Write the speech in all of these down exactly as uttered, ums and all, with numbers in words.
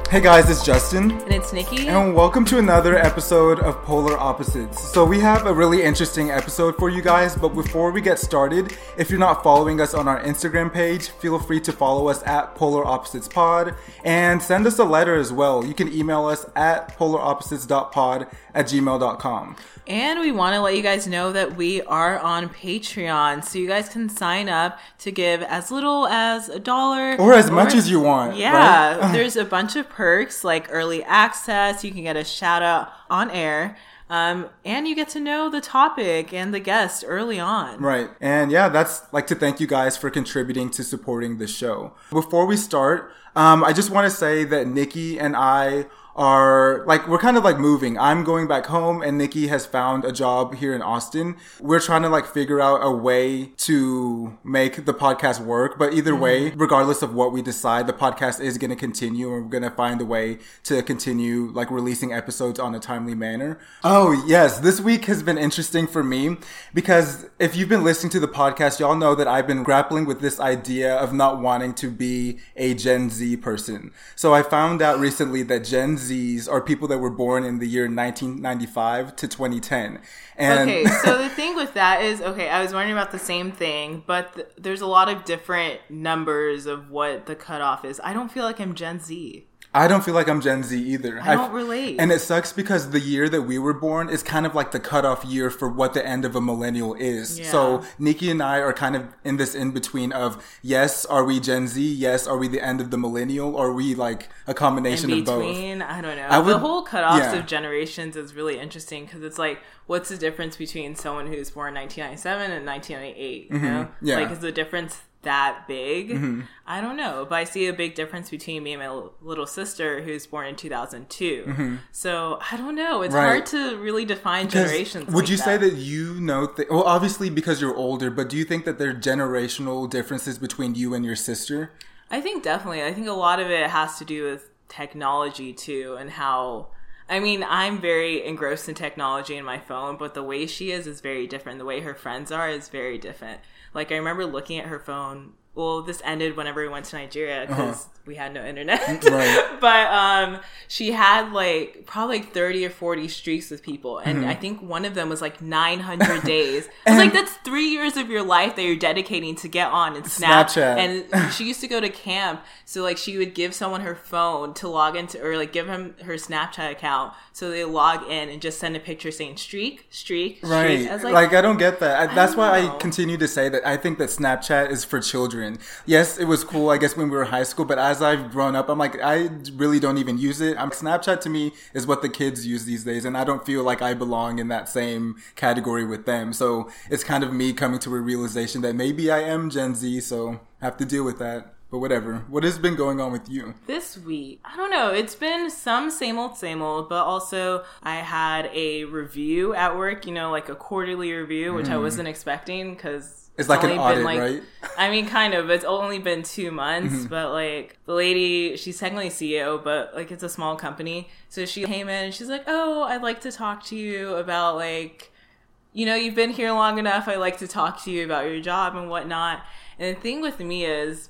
Hey guys, it's Justin. And it's Nikki. And welcome to another episode of Polar Opposites. So we have a really interesting episode for you guys, but before we get started, if you're not following us on our Instagram page, feel free to follow us at Polar Opposites Pod and send us a letter as well. You can email us at polaropposites.pod at gmail dot com. And we want to let you guys know that we are on Patreon, so you guys can sign up to give as little as a dollar. Or as or, much as you want. Yeah. Right? There's a bunch of perks like early access. You can get a shout out on air. Um, and you get to know the topic and the guest early on. Right. And yeah, that's like to thank you guys for contributing to supporting the show. Before we start, um, I just want to say that Nikki and I are like, we're kind of like moving. I'm going back home and Nikki has found a job here in Austin. We're trying to like figure out a way to make the podcast work. But either mm-hmm. way, regardless of what we decide, the podcast is going to continue and we're going to find a way to continue like releasing episodes on a timely manner. Oh yes, this week has been interesting for me because if you've been listening to the podcast, y'all know that I've been grappling with this idea of not wanting to be a Gen Z person. So I found out recently that Gen Z Z's are people that were born in the year nineteen ninety-five to twenty ten. And okay, so the thing with that is, okay, I was wondering about the same thing, but th- there's a lot of different numbers of what the cutoff is. I don't feel like I'm Gen Z. I don't feel like I'm Gen Z either. I don't I've, relate. And it sucks because the year that we were born is kind of like the cutoff year for what the end of a millennial is. Yeah. So Nikki and I are kind of in this in-between of, yes, are we Gen Z? Yes, are we the end of the millennial? Or are we like a combination in of both? Between, I don't know. I would, the whole cutoffs yeah. of generations is really interesting because it's like, what's the difference between someone who's born in nineteen ninety-seven and nineteen ninety-eight? You mm-hmm. know? Yeah. Like, is the difference that big? Mm-hmm. I don't know, but I see a big difference between me and my little sister who's born in two thousand two. Mm-hmm. So I don't know, it's right. hard to really define because generations. Would like you that. say that you know th- well obviously because you're older, but do you think that there are generational differences between you and your sister? I think definitely. I think a lot of it has to do with technology too, and how I mean, I'm very engrossed in technology in my phone, but the way she is is very different. The way her friends are is very different. Like, I remember looking at her phone. Well, this ended whenever we went to Nigeria because uh-huh. we had no internet. Right. But um, she had, like, probably like thirty or forty streaks with people. And mm-hmm. I think one of them was, like, nine hundred days. I was like, that's three years of your life that you're dedicating to get on and Snap. Snapchat. And she used to go to camp. So, like, she would give someone her phone to log into, or, like, give him her Snapchat account. So they log in and just send a picture saying streak, streak, streak. Right. I was like, like, I don't get that. I, that's I why know. I continue to say that I think that Snapchat is for children. Yes, it was cool, I guess, when we were in high school, but as I've grown up, I'm like, I really don't even use it. I'm, Snapchat to me is what the kids use these days, and I don't feel like I belong in that same category with them. So it's kind of me coming to a realization that maybe I am Gen Z, so I have to deal with that. But whatever. What has been going on with you? This week, I don't know. It's been some same old, same old, but also I had a review at work, you know, like a quarterly review, which mm. I wasn't expecting because It's, it's like an audit, like, right? I mean, kind of. It's only been two months, mm-hmm. but like the lady, she's technically C E O, but like it's a small company. So she came in and she's like, oh, I'd like to talk to you about like, you know, you've been here long enough. I'd like to talk to you about your job and whatnot. And the thing with me is,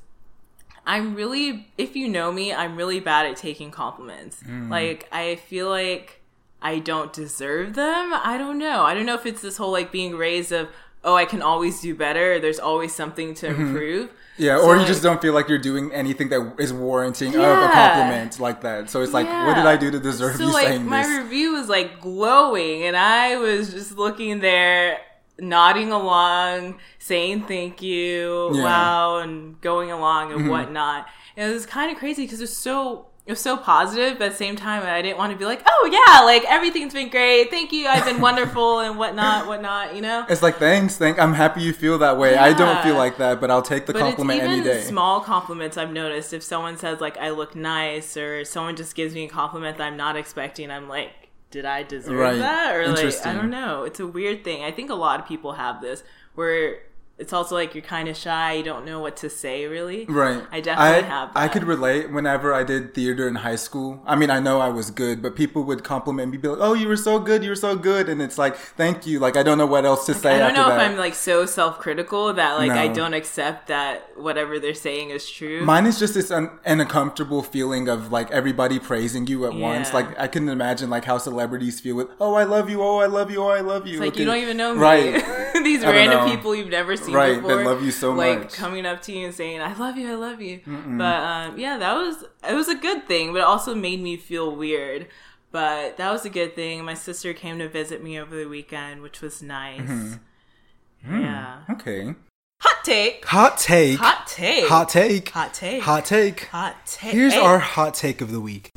I'm really, if you know me, I'm really bad at taking compliments. Mm. Like, I feel like I don't deserve them. I don't know. I don't know if it's this whole like being raised of, oh, I can always do better. There's always something to improve. Mm-hmm. Yeah, so or you like, just don't feel like you're doing anything that is warranting yeah. of a compliment like that. So it's like, yeah. what did I do to deserve so, you like, saying my this? My review was like glowing, and I was just looking there, nodding along, saying thank you, yeah. wow, and going along and mm-hmm. whatnot. And it was kind of crazy because it was so... It was so positive, but at the same time, I didn't want to be like, oh, yeah, like, everything's been great. Thank you. I've been wonderful and whatnot, whatnot, you know? It's like, thanks. Thank. I'm happy you feel that way. Yeah. I don't feel like that, but I'll take the but compliment it's even any day. Small compliments I've noticed. If someone says, like, I look nice, or someone just gives me a compliment that I'm not expecting, I'm like, did I deserve right. that? Or, like, I don't know. It's a weird thing. I think a lot of people have this where it's also like you're kind of shy. You don't know what to say, really. Right. I definitely I, have that. I could relate whenever I did theater in high school. I mean, I know I was good, but people would compliment me, be like, oh, you were so good, you were so good. And it's like, thank you. Like, I don't know what else to like, say I don't after know that. if I'm like so self-critical that like No. I don't accept that whatever they're saying is true. Mine is just this un- an uncomfortable feeling of like everybody praising you at Yeah. once. Like, I can imagine like how celebrities feel with, oh, I love you, oh, I love you, oh, I love you. It's like, Okay. you don't even know me. Right. These I don't random know. people you've never seen Right, before. that love you so like, much. coming up to you and saying, I love you, I love you. Mm-mm. But, um, yeah, that was, it was a good thing, but it also made me feel weird. But that was a good thing. My sister came to visit me over the weekend, which was nice. Mm-hmm. Yeah. Mm, okay. Hot take. Hot take. Hot take. Hot take. Hot take. Hot take. Hot take. Here's Hey. our hot take of the week.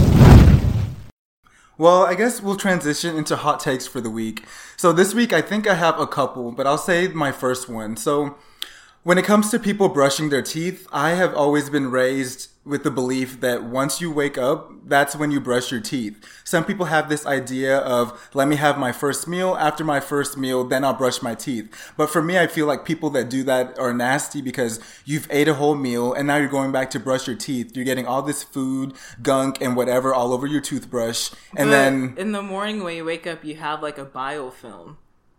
Well, I guess we'll transition into hot takes for the week. So this week, I think I have a couple, but I'll say my first one. So when it comes to people brushing their teeth, I have always been raised with the belief that once you wake up, that's when you brush your teeth. Some people have this idea of, let me have my first meal. After my first meal, then I'll brush my teeth. But for me, I feel like people that do that are nasty because you've ate a whole meal and now you're going back to brush your teeth. You're getting all this food, gunk, and whatever all over your toothbrush. And But then, in the morning when you wake up, you have like a biofilm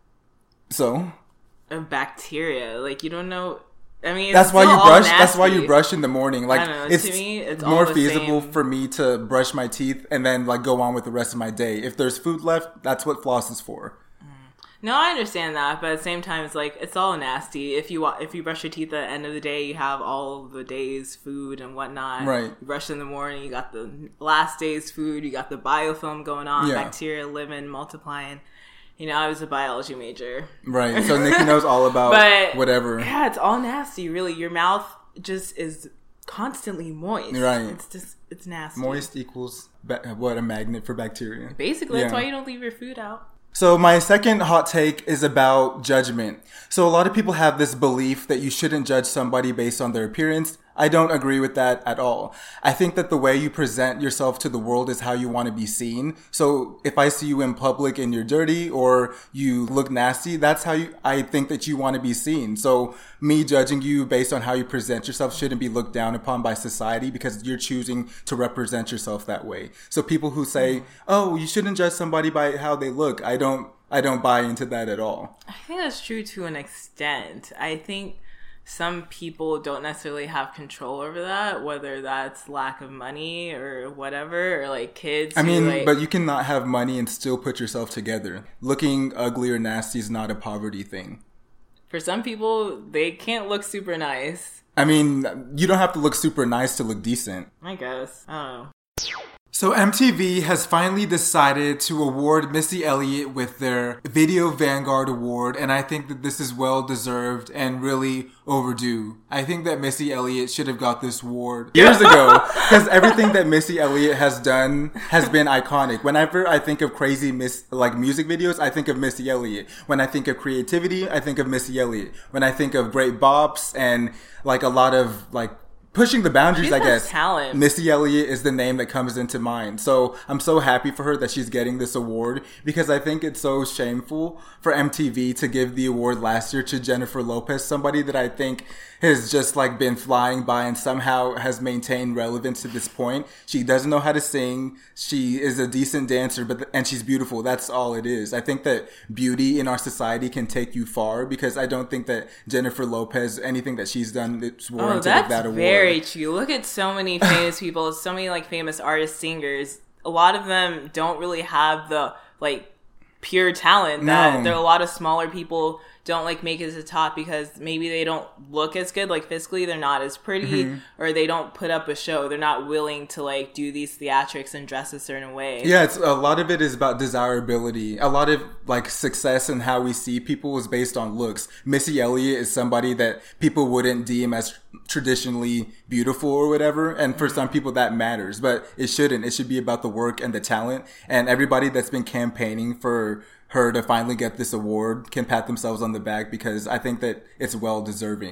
so... of bacteria. Like, you don't know. I mean, That's it's why still you all brush. That's why nasty. you brush in the morning. Like I don't know, it's, to me, it's more all the feasible same. for me to brush my teeth and then like go on with the rest of my day. If there's food left, that's what floss is for. No, I understand that, but at the same time, it's like it's all nasty. If you wa- if you brush your teeth at the end of the day, you have all the day's food and whatnot. Right. You brush in the morning, you got the last day's food. You got the biofilm going on, Yeah. bacteria living, multiplying. You know, I was a biology major. Right. So Nikki knows all about But whatever. Yeah, it's all nasty. Really, your mouth just is constantly moist. Right. It's just it's nasty. Moist equals ba- what, a magnet for bacteria. Basically, that's Yeah. why you don't leave your food out. So my second hot take is about judgment. So a lot of people have this belief that you shouldn't judge somebody based on their appearance. I don't agree with that at all. I think that the way you present yourself to the world is how you want to be seen. So if I see you in public and you're dirty or you look nasty, that's how you, I think that you want to be seen. So me judging you based on how you present yourself shouldn't be looked down upon by society because you're choosing to represent yourself that way. So people who say, oh, you shouldn't judge somebody by how they look, I don't, I don't buy into that at all. I think that's true to an extent. I think some people don't necessarily have control over that, whether that's lack of money or whatever, or like kids. I who, mean, like, but you cannot have money and still put yourself together. Looking ugly or nasty is not a poverty thing. for some people, they can't look super nice. I mean, you don't have to look super nice to look decent. I guess. I don't know. So M T V has finally decided to award Missy Elliott with their Video Vanguard Award, and I think that this is well deserved and really overdue. I think that Missy Elliott should have got this award years ago because everything that Missy Elliott has done has been iconic. Whenever I think of crazy miss like music videos, I think of Missy Elliott. When I think of creativity, I think of Missy Elliott. When I think of great bops and like a lot of like pushing the boundaries, She I has guess. talent. Missy Elliott is the name that comes into mind. So I'm so happy for her that she's getting this award because I think it's so shameful for M T V to give the award last year to Jennifer Lopez, somebody that I think has just like been flying by and somehow has maintained relevance to this point. She doesn't know how to sing. She is a decent dancer, but and she's beautiful. That's all it is. I think that beauty in our society can take you far because I don't think that Jennifer Lopez, anything that she's done, it's Oh, warranted that's of that award. very true. Look at so many famous people, so many like famous artists, singers. A lot of them don't really have the like pure talent that No. there are a lot of smaller people don't like make it to the top because maybe they don't look as good, like physically they're not as pretty, Mm-hmm. or they don't put up a show. They're not willing to like do these theatrics and dress a certain way. Yeah, it's a lot of it is about desirability. A lot of like success and how we see people is based on looks. Missy Elliott is somebody that people wouldn't deem as traditionally beautiful or whatever, and for some people that matters, but it shouldn't. It should be about the work and the talent. And everybody that's been campaigning for her to finally get this award can pat themselves on the back because I think that it's well deserving.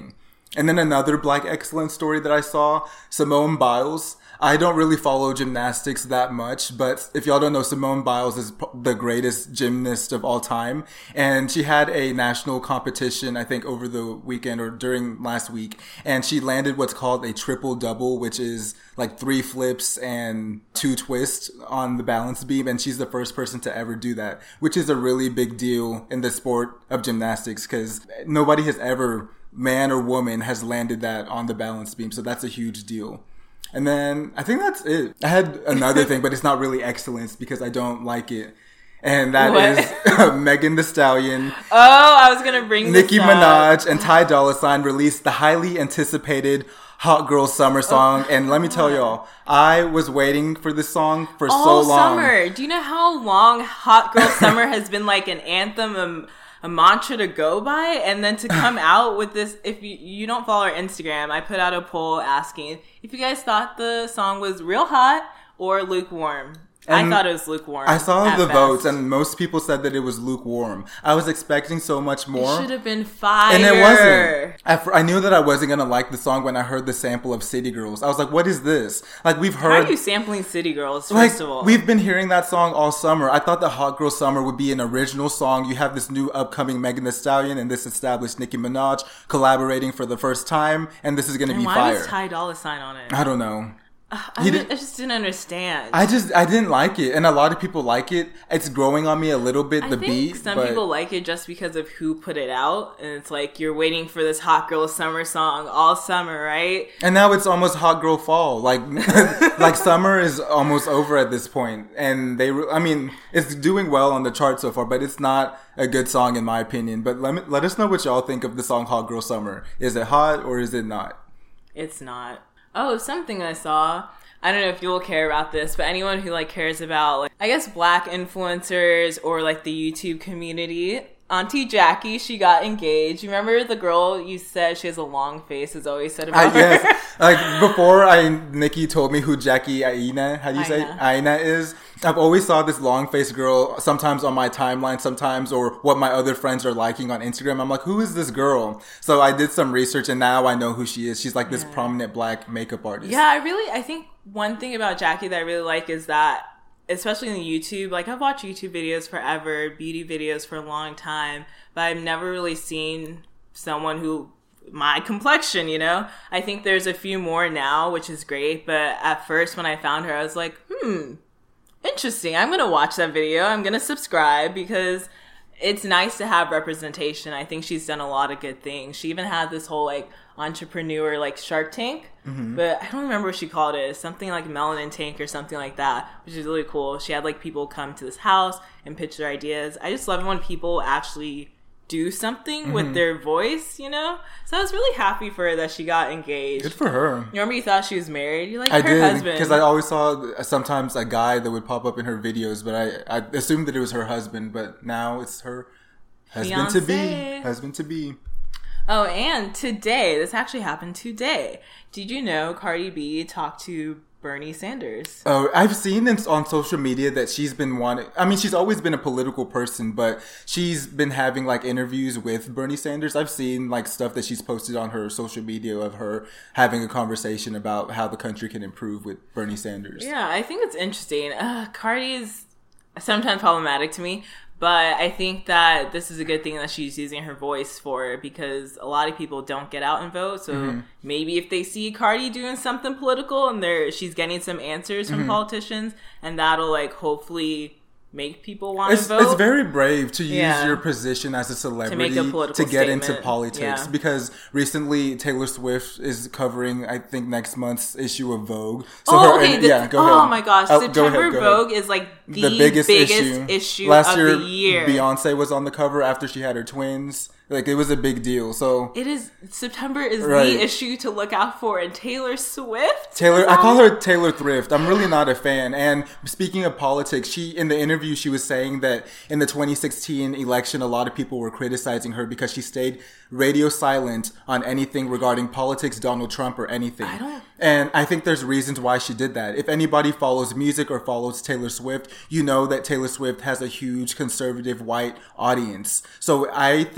And then another Black excellence story that I saw, Simone Biles. I don't really follow gymnastics that much, but if y'all don't know, Simone Biles is the greatest gymnast of all time. And she had a national competition, I think, over the weekend or during last week. And she landed what's called a triple double, which is like three flips and two twists on the balance beam. And she's the first person to ever do that, which is a really big deal in the sport of gymnastics because nobody has ever, man or woman, has landed that on the balance beam. So that's a huge deal. And then I think that's it. I had another thing, but it's not really excellence because I don't like it. And that what? is Megan Thee Stallion. Oh, I was going to bring this Nicki up. Minaj and Ty Dolla $ign released the highly anticipated Hot Girl Summer song. Oh, and let me tell y'all, I was waiting for this song for All so long. summer. Do you know how long Hot Girl Summer has been like an anthem, a, a mantra to go by? And then to come out with this, if you, you don't follow our Instagram, I put out a poll asking if you guys thought the song was real hot or lukewarm. And I thought it was lukewarm. I saw the best. votes, and most people said that it was lukewarm. I was expecting so much more. It should have been fire. And it wasn't. I, I knew that I wasn't going to like the song when I heard the sample of City Girls. I was like, what is this? Like, we've heard... How are you sampling City Girls, first like, of all? We've been hearing that song all summer. I thought that Hot Girl Summer would be an original song. You have this new upcoming Megan Thee Stallion and this established Nicki Minaj collaborating for the first time, and this is going to be why fire. Why was Ty Dolla $ign on it? I don't know. I, did, I just didn't understand. I just, I didn't like it. And a lot of people like it. It's growing on me a little bit, the I think beat. some but... people like it just because of who put it out. And it's like, you're waiting for this Hot Girl Summer song all summer, right? And now it's almost Hot Girl Fall. Like, like summer is almost over at this point. And they, I mean, it's doing well on the chart so far, but it's not a good song in my opinion. But let me, let us know what y'all think of the song Hot Girl Summer. Is it hot or is it not? It's not. Oh, something I saw. I don't know if you'll care about this, but anyone who like cares about, like, I guess, Black influencers or like the YouTube community, Auntie Jackie, she got engaged. You remember the girl you said she has a long face, has always said about I, her? Yes. Like, before I, Nikki told me who Jackie Aina, how do you say Aina is? I've always saw this long-faced girl, sometimes on my timeline, sometimes, or what my other friends are liking on Instagram. I'm like, who is this girl? So I did some research, and now I know who she is. She's like this yeah. prominent Black makeup artist. Yeah, I really, I think one thing about Jackie that I really like is that, especially in YouTube, like, I've watched YouTube videos forever, beauty videos for a long time, but I've never really seen someone who, my complexion, you know? I think there's a few more now, which is great, but at first when I found her, I was like, hmm, interesting. I'm going to watch that video. I'm going to subscribe because it's nice to have representation. I think she's done a lot of good things. She even had this whole, like, entrepreneur, like, Shark Tank, mm-hmm. but I don't remember what she called it. Something like Melanin Tank or something like that, which is really cool. She had, like, people come to this house and pitch their ideas. I just love it when people actually do something mm-hmm. with their voice, you know? So I was really happy for her that she got engaged. Good for her. You remember you thought she was married? You're like, I her did, husband. because I always saw sometimes a guy that would pop up in her videos, but I, I assumed that it was her husband, but now it's her husband to be. Husband to be. Oh, and today, this actually happened today. Did you know Cardi B talked to Bernie Sanders? Oh, I've seen this on social media that she's been wanting. I mean, she's always been a political person, but she's been having like interviews with Bernie Sanders. I've seen like stuff that she's posted on her social media of her having a conversation about how the country can improve with Bernie Sanders. Yeah, I think it's interesting. Uh, Cardi is sometimes problematic to me. But I think that this is a good thing that she's using her voice for, because a lot of people don't get out and vote. So mm-hmm. maybe if they see Cardi doing something political and they're, she's getting some answers from mm-hmm. politicians, and that'll like hopefully make people want to vote. It's very brave to use yeah. your position as a celebrity to, make a political to get statement. into politics. Yeah. Because recently Taylor Swift is covering, I think, next month's issue of Vogue. So oh, her, okay. and, The, yeah, go oh ahead. my gosh. Oh, September go ahead, go Vogue ahead. is like the, the biggest, biggest issue, issue Last of year, the year. Beyonce was on the cover after she had her twins. Like, it was a big deal. So it is, September is right. the issue to look out for. And Taylor Swift? Taylor, I call her Taylor Thrift. I'm really not a fan. And speaking of politics, she, in the interview, she was saying that in the twenty sixteen election, a lot of people were criticizing her because she stayed radio silent on anything regarding politics, Donald Trump, or anything. I don't... And I think there's reasons why she did that. If anybody follows music or follows Taylor Swift, you know that Taylor Swift has a huge conservative white audience. So I think that if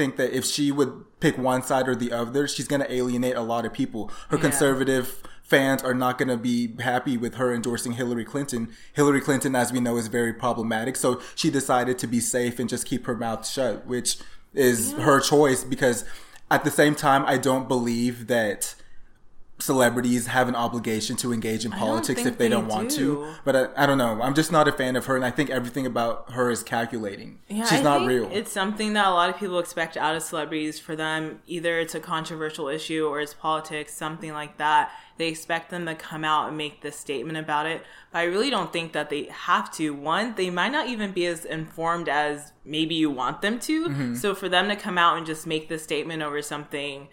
if she would pick one side or the other, she's going to alienate a lot of people. Her yeah. conservative fans are not going to be happy with her endorsing Hillary Clinton. Hillary Clinton, as we know, is very problematic. So she decided to be safe and just keep her mouth shut, which is yeah. her choice, because at the same time, I don't believe that celebrities have an obligation to engage in politics if they, they don't want do. to. But I, I don't know. I'm just not a fan of her, and I think everything about her is calculating. Yeah, She's I not think real. It's something that a lot of people expect out of celebrities. For them, either it's a controversial issue or it's politics, something like that. They expect them to come out and make this statement about it. But I really don't think that they have to. One, they might not even be as informed as maybe you want them to. Mm-hmm. So for them to come out and just make this statement over something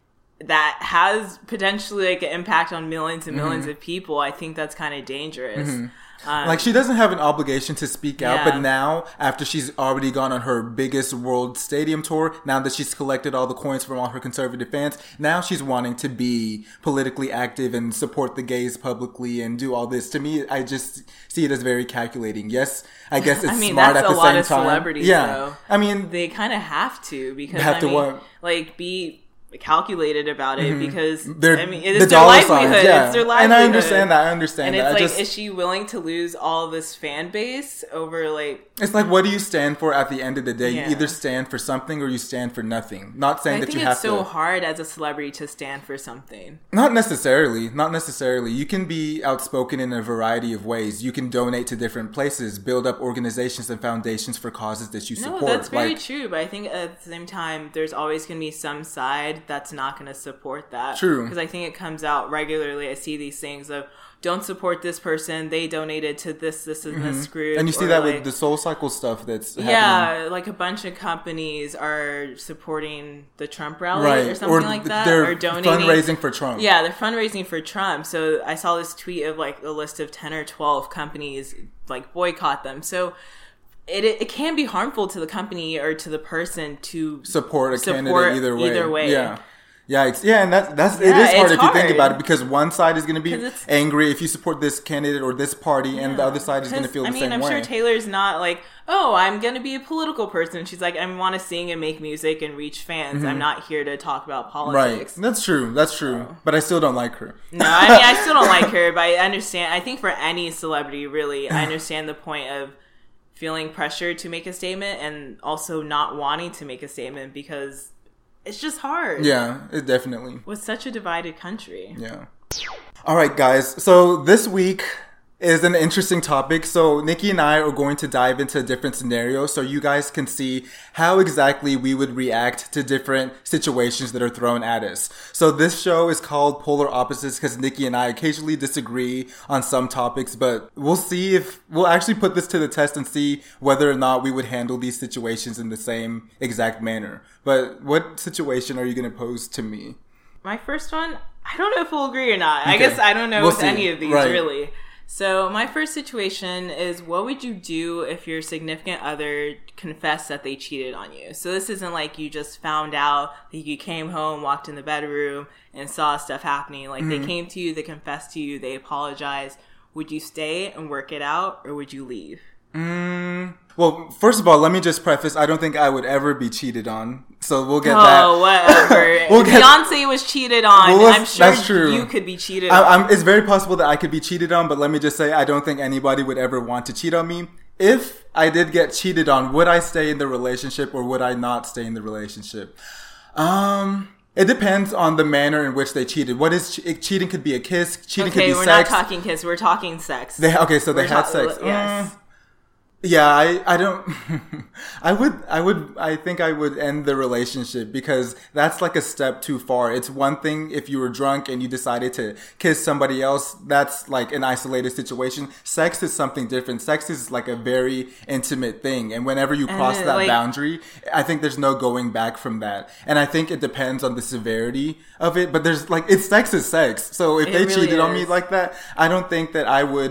that has potentially like an impact on millions and millions mm-hmm. of people, I think that's kind of dangerous. Mm-hmm. Um, like, she doesn't have an obligation to speak out, yeah. but now, after she's already gone on her biggest world stadium tour, now that she's collected all the coins from all her conservative fans, now she's wanting to be politically active and support the gays publicly and do all this. To me, I just see it as very calculating. Yes, I guess it's I mean, smart that's at the a lot same of time. Celebrities, yeah, though. I mean, they kind of have to, because have I to mean, what? like be calculated about it, mm-hmm. because They're, I mean it is the their livelihood. Signs, yeah. It's their livelihood. And I understand that. I understand and that. it's I like, just, is she willing to lose all this fan base over like? It's like, what do you stand for at the end of the day? Yeah. You either stand for something or you stand for nothing. Not saying I that think you have it's to. so hard as a celebrity to stand for something. Not necessarily. Not necessarily. You can be outspoken in a variety of ways. You can donate to different places, build up organizations and foundations for causes that you support. No, that's very like, true. But I think at the same time, there's always going to be some side that's not going to support that. True. Because I think it comes out regularly. I see these things of, don't support this person. They donated to this, this, and mm-hmm. this group. And you see or that like, with the Soul Cycle stuff that's happening. Yeah, like a bunch of companies are supporting the Trump rally right. or something or like that. They're or donating. fundraising for Trump. Yeah, they're fundraising for Trump. So I saw this tweet of like a list of ten or twelve companies like boycott them. So it it can be harmful to the company or to the person to support a support candidate either way. Either way. Yeah. Yeah, it's, yeah, and that's that's yeah, it is hard if hard. you think about it, because one side is going to be angry if you support this candidate or this party, yeah. and the other side is going to feel the I mean, same I'm way. sure Taylor's not like, oh, I'm going to be a political person. She's like, I want to sing and make music and reach fans. Mm-hmm. I'm not here to talk about politics. Right, that's true. That's true. So. But I still don't like her. No, I mean, I still don't like her, but I understand. I think for any celebrity, really, I understand the point of feeling pressure to make a statement and also not wanting to make a statement, because it's just hard. Yeah, it definitely. With such a divided country. Yeah. All right, guys. So this week is an interesting topic. So Nikki and I are going to dive into different scenarios so you guys can see how exactly we would react to different situations that are thrown at us. So this show is called Polar Opposites because Nikki and I occasionally disagree on some topics, but we'll see if we'll actually put this to the test and see whether or not we would handle these situations in the same exact manner. But what situation are you going to pose to me? My first one, I don't know if we'll agree or not. Okay. I guess I don't know we'll with see. any of these, right. really. So my first situation is, what would you do if your significant other confessed that they cheated on you? So this isn't like you just found out that you came home, walked in the bedroom, and saw stuff happening. Like, mm-hmm. they came to you, they confessed to you, they apologized. Would you stay and work it out, or would you leave? Mm, well, first of all, let me just preface, I don't think I would ever be cheated on. So we'll get oh, that. Oh, whatever. we'll get, Beyonce was cheated on. Well, I'm sure that's true. You could be cheated I, on. I'm, it's very possible that I could be cheated on, but let me just say, I don't think anybody would ever want to cheat on me. If I did get cheated on, would I stay in the relationship or would I not stay in the relationship? Um... It depends on the manner in which they cheated. What is che- cheating? Could be a kiss. Cheating okay, could be we're sex. not talking kiss. We're talking sex. They, okay, so they we're had ta- sex. Yes. Mm, yeah, I, I don't. I would. I would. I think I would end the relationship because that's like a step too far. It's one thing if you were drunk and you decided to kiss somebody else. That's like an isolated situation. Sex is something different. Sex is like a very intimate thing, and whenever you cross and, that like, boundary, I think there's no going back from that. And I think it depends on the severity of it. But there's like, it's sex is sex. So if they really cheated is. on me like that, I don't think that I would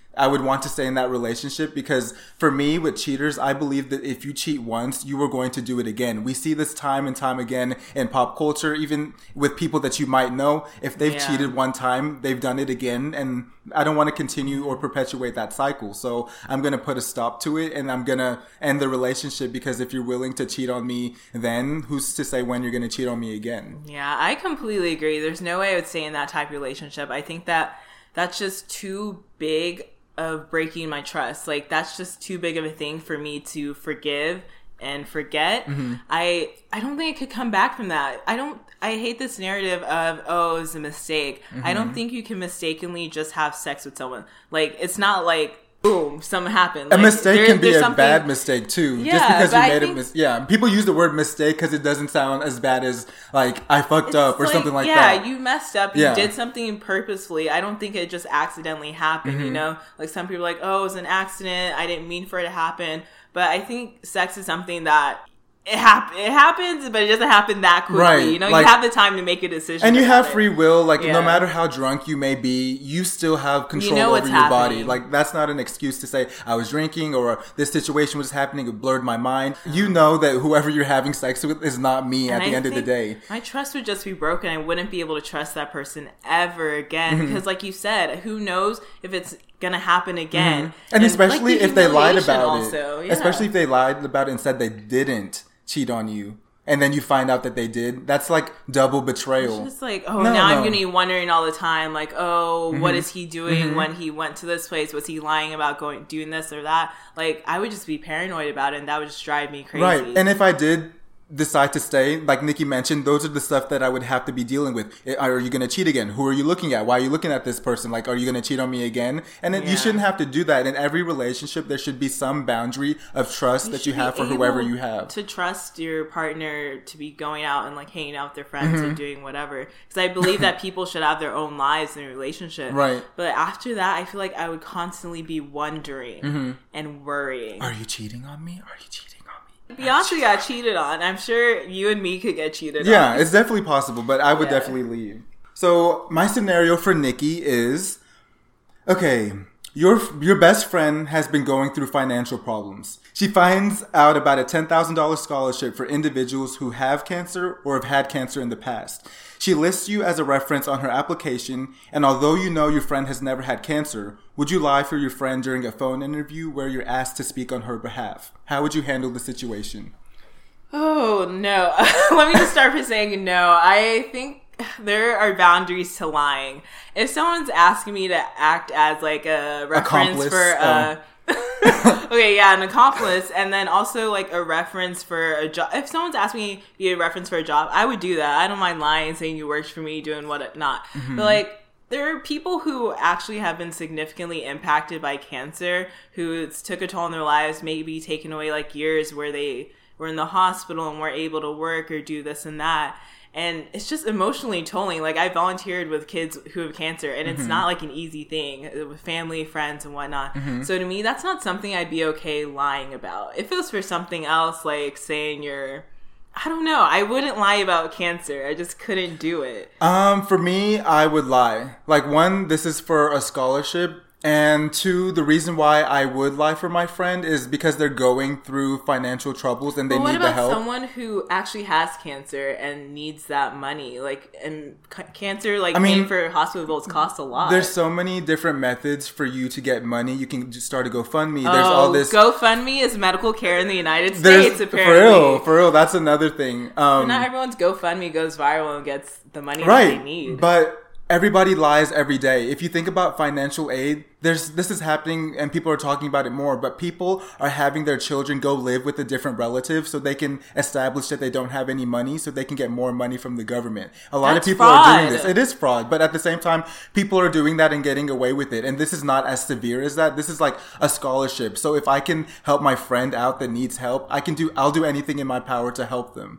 I would want to stay in that relationship, because for me with cheaters, I believe that if you cheat once, you are going to do it again. We see this time and time again in pop culture, even with people that you might know. If they've Yeah. cheated one time, they've done it again. And I don't want to continue or perpetuate that cycle. So I'm going to put a stop to it, and I'm going to end the relationship, because if you're willing to cheat on me, then who's to say when you're going to cheat on me again? Yeah, I completely agree. There's no way I would stay in that type of relationship. I think that that's just too big of breaking my trust. Like, that's just too big of a thing for me to forgive and forget. Mm-hmm. I I don't think I could come back from that. I don't I hate this narrative of, oh, it was a mistake. Mm-hmm. I don't think you can mistakenly just have sex with someone. Like, it's not like, boom, something happened. A Like, mistake there, can be a something... bad mistake too. Yeah, just because but you I made think... a mistake. Yeah, people use the word mistake because it doesn't sound as bad as, like, I fucked up or like, something like yeah, that. Yeah, you messed up. Yeah. You did something purposefully. I don't think it just accidentally happened, mm-hmm. you know? Like, some people are like, oh, it was an accident. I didn't mean for it to happen. But I think sex is something that It, hap- it happens, but it doesn't happen that quickly. Right. You know, like, you have the time to make a decision. And you have it. free will. Like, yeah. no matter how drunk you may be, you still have control you know over your happening. body. Like, that's not an excuse to say, I was drinking, or this situation was happening, it blurred my mind. You know that whoever you're having sex with is not me and at the I end of the day. My trust would just be broken. I wouldn't be able to trust that person ever again. Mm-hmm. Because, like you said, who knows if it's gonna happen again. Mm-hmm. And, and especially like the if they lied about also. it. Yeah. Especially if they lied about it and said they didn't cheat on you, and then you find out that they did. That's like double betrayal. It's just like, oh, no, now no. I'm going to be wondering all the time, like, oh, Mm-hmm. what is he doing mm-hmm. when he went to this place? Was he lying about going doing this or that? Like, I would just be paranoid about it, and that would just drive me crazy. Right. And if I did decide to stay, like Nikki mentioned, those are the stuff that I would have to be dealing with. Are you going to cheat again? Who are you looking at? Why are you looking at this person? Like, are you going to cheat on me again? And it, yeah. you shouldn't have to do that. In every relationship, there should be some boundary of trust you that you have for whoever you have. To trust your partner to be going out and like hanging out with their friends mm-hmm. and doing whatever. Because I believe that people should have their own lives in a relationship. Right. But after that, I feel like I would constantly be wondering mm-hmm. and worrying. Are you cheating on me? Are you cheating? Beyonce got cheated on. I'm sure you and me could get cheated yeah, on. Yeah, it's definitely possible, but I would yeah. definitely leave. So my scenario for Nikki is, okay, your your best friend has been going through financial problems. She finds out about a ten thousand dollars scholarship for individuals who have cancer or have had cancer in the past. She lists you as a reference on her application, and although you know your friend has never had cancer, would you lie for your friend during a phone interview where you're asked to speak on her behalf? How would you handle the situation? Oh, no. Let me just start by saying no. I think there are boundaries to lying. If someone's asking me to act as like a reference accomplice. for a... Oh. Okay, yeah, an accomplice, and then also like a reference for a job. If someone's asking me to be a reference for a job, I would do that. I don't mind lying, saying you worked for me, doing what not. Mm-hmm. But like, there are people who actually have been significantly impacted by cancer, who it's took a toll on their lives, maybe taken away like years where they were in the hospital and weren't able to work or do this and that. And it's just emotionally tolling. Like, I volunteered with kids who have cancer, and it's mm-hmm. not like an easy thing with family, friends, and whatnot. Mm-hmm. So to me, that's not something I'd be okay lying about. If it was for something else, like saying you're, I don't know, I wouldn't lie about cancer. I just couldn't do it. Um, for me, I would lie. Like, one, this is for a scholarship. And two, the reason why I would lie for my friend is because they're going through financial troubles and they but need the help. What about someone who actually has cancer and needs that money? Like, and c- cancer, like, I mean, paying for hospital bills costs a lot. There's so many different methods for you to get money. You can just start a GoFundMe. Oh, There's all this. GoFundMe is medical care in the United There's, States, apparently. For real, for real. That's another thing. Um, but not everyone's GoFundMe goes viral and gets the money right, that they need. But everybody lies every day. If you think about financial aid, there's this is happening and people are talking about it more, but people are having their children go live with a different relative so they can establish that they don't have any money so they can get more money from the government. A lot That's of people fraud. are doing this. It is fraud, but at the same time, people are doing that and getting away with it. And this is not as severe as that. This is like a scholarship. So if I can help my friend out that needs help, I can do, I'll do anything in my power to help them.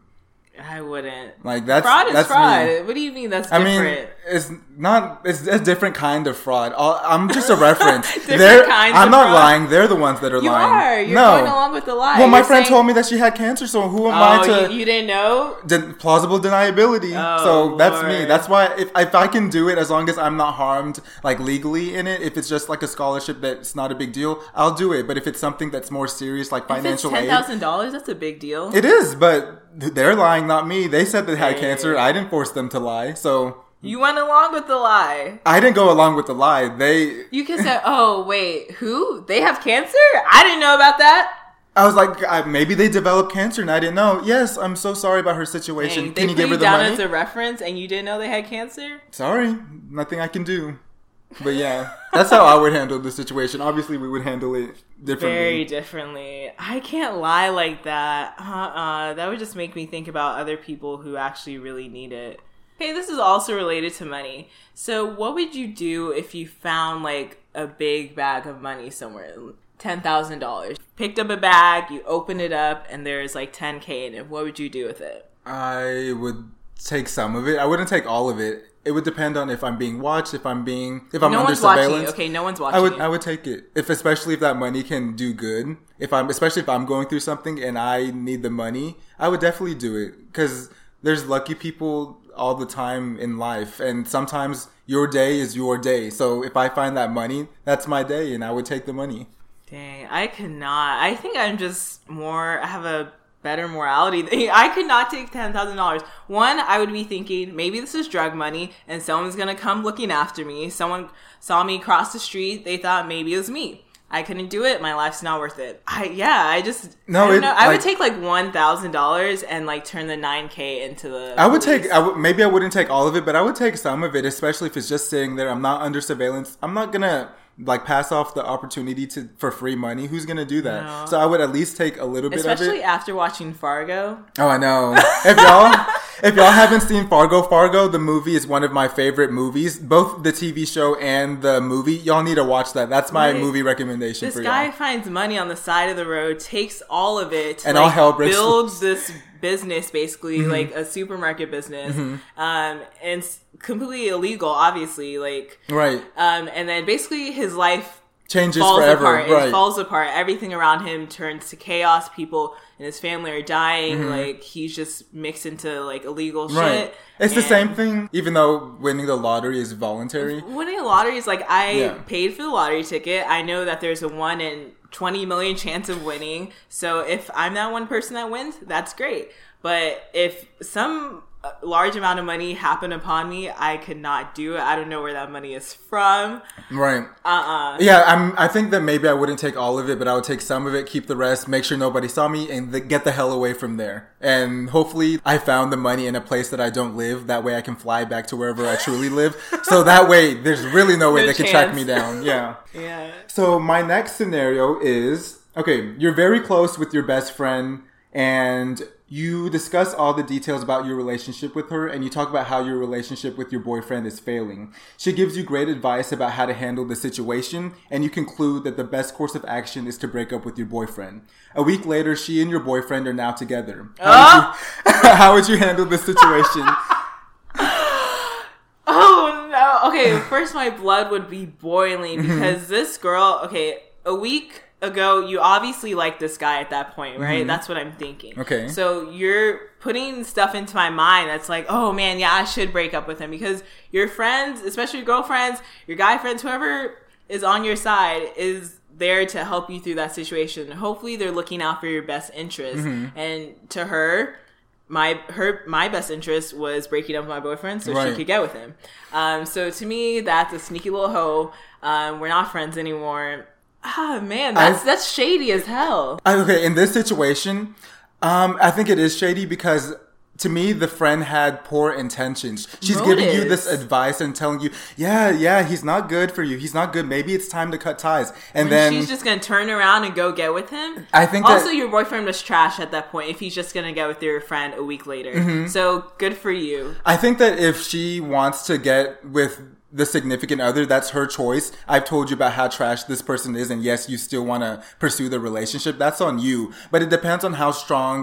I wouldn't. Like that's fraud is that's fraud. me. What do you mean that's I different? mean, it's not. It's a different kind of fraud. I'll, I'm just a reference. Different They're, kinds I'm of not fraud. lying. They're the ones that are You lying. are. You're no. going along with the lie. Well, my You're friend saying- told me that she had cancer, so who am Oh, I to? you, you didn't know? De- plausible deniability. Oh, so that's me. Lord. That's why if if I can do it, as long as I'm not harmed like legally in it, if it's just like a scholarship that's not a big deal, I'll do it. But if it's something that's more serious, like financial if it's aid, ten thousand dollars, that's a big deal. it is. But they're lying, not me. They said they had Hey. cancer. I didn't force them to lie. So You went along with the lie. I didn't go along with the lie. They. You can say, "Oh, wait, who? They have cancer? I didn't know about that." I was like, I, maybe they developed cancer and I didn't know. Yes, I'm so sorry about her situation. Dang, Can they you put give her you the down money? as a reference, and you didn't know they had cancer. Sorry, nothing I can do. But yeah, that's how I would handle the situation. Obviously, we would handle it differently. Very differently. I can't lie like that. Uh-uh. That would just make me think about other people who actually really need it. Hey, this is also related to money. So what would you do if you found like a big bag of money somewhere? ten thousand dollars. Picked up a bag, you open it up, and there's like ten K in it. What would you do with it? I would take some of it. I wouldn't take all of it. It would depend on if I'm being watched, if I'm being, if I'm no under one's watching surveillance. you. Okay, no one's watching I would, you. I would take it. If, especially if that money can do good. If I'm, especially if I'm going through something and I need the money, I would definitely do it. Because there's lucky people all the time in life, and sometimes your day is your day. So if I find that money, that's my day, and I would take the money. Dang, I could not. I think I'm just more, I have a better morality. than- I could not take ten thousand dollars. One, I would be thinking, maybe this is drug money and someone's going to come looking after me. Someone saw me cross the street. They thought maybe it was me. I couldn't do it. My life's not worth it. I Yeah, I just, No, I don't it- know. I would like- take like one thousand dollars and like turn the nine K into the I would police. take, I would, maybe I wouldn't take all of it, but I would take some of it, especially if it's just sitting there. I'm not under surveillance. I'm not going to like pass off the opportunity to for free money. Who's going to do that? No. So I would at least take a little bit Especially of it. after watching Fargo. Oh, I know. If y'all, if y'all haven't seen Fargo, Fargo, the movie is one of my favorite movies. Both the T V show and the movie. Y'all need to watch that. That's my Right. movie recommendation This for guy y'all. finds money on the side of the road, takes all of it, to And like, all hell breaks build loose. this business, basically Mm-hmm. like a supermarket business, um, and it's completely illegal, obviously. Like, Right. um, and then basically his life Changes falls forever. apart. Right. It falls apart. Everything around him turns to chaos. People in his family are dying. Mm-hmm. Like he's just mixed into like illegal Right. shit. It's the And same thing, even though winning the lottery is voluntary. Winning a lottery is like I Yeah. paid for the lottery ticket. I know that there's a one in twenty million chance of winning. So if I'm that one person that wins, that's great. But if some uh, large amount of money happened upon me, I could not do it. I don't know where that money is from. Right. Uh-uh. Yeah, I'm, I think that maybe I wouldn't take all of it, but I would take some of it, keep the rest, make sure nobody saw me, and th- get the hell away from there. And hopefully I found the money in a place that I don't live. That way I can fly back to wherever I truly live. So that way there's really no way No they can track chance. me down. Yeah. Yeah. So my next scenario is, okay, you're very close with your best friend and you discuss all the details about your relationship with her and you talk about how your relationship with your boyfriend is failing. She gives you great advice about how to handle the situation and you conclude that the best course of action is to break up with your boyfriend. A week later, she and your boyfriend are now together. How, would, you, how would you handle this situation? Oh no. Okay, first my blood would be boiling because this girl, okay, a week ago, you obviously like this guy at that point, right? That's what I'm thinking. Okay. So you're putting stuff into my mind that's like, oh man, yeah, I should break up with him because your friends, especially your girlfriends, your guy friends, whoever is on your side is there to help you through that situation. Hopefully they're looking out for your best interest. And to her, my her my best interest was breaking up with my boyfriend so Right. she could get with him. Um, so to me, that's a sneaky little hoe. Um, we're not friends anymore. Ah, man, that's I- that's shady as hell. I- Okay, in this situation, um, I think it is shady because to me, the friend had poor intentions. She's giving you this Motives. advice and telling you, yeah, yeah, he's not good for you. He's not good. Maybe it's time to cut ties. And And then she's just gonna turn around and go get with him. I think that- also your boyfriend was trash at that point if he's just gonna get with your friend a week later. Mm-hmm. So good for you. I think that if she wants to get with the significant other, that's her choice. I've told you about how trash this person is, and yes, you still want to pursue the relationship. That's on you. But it depends on how strong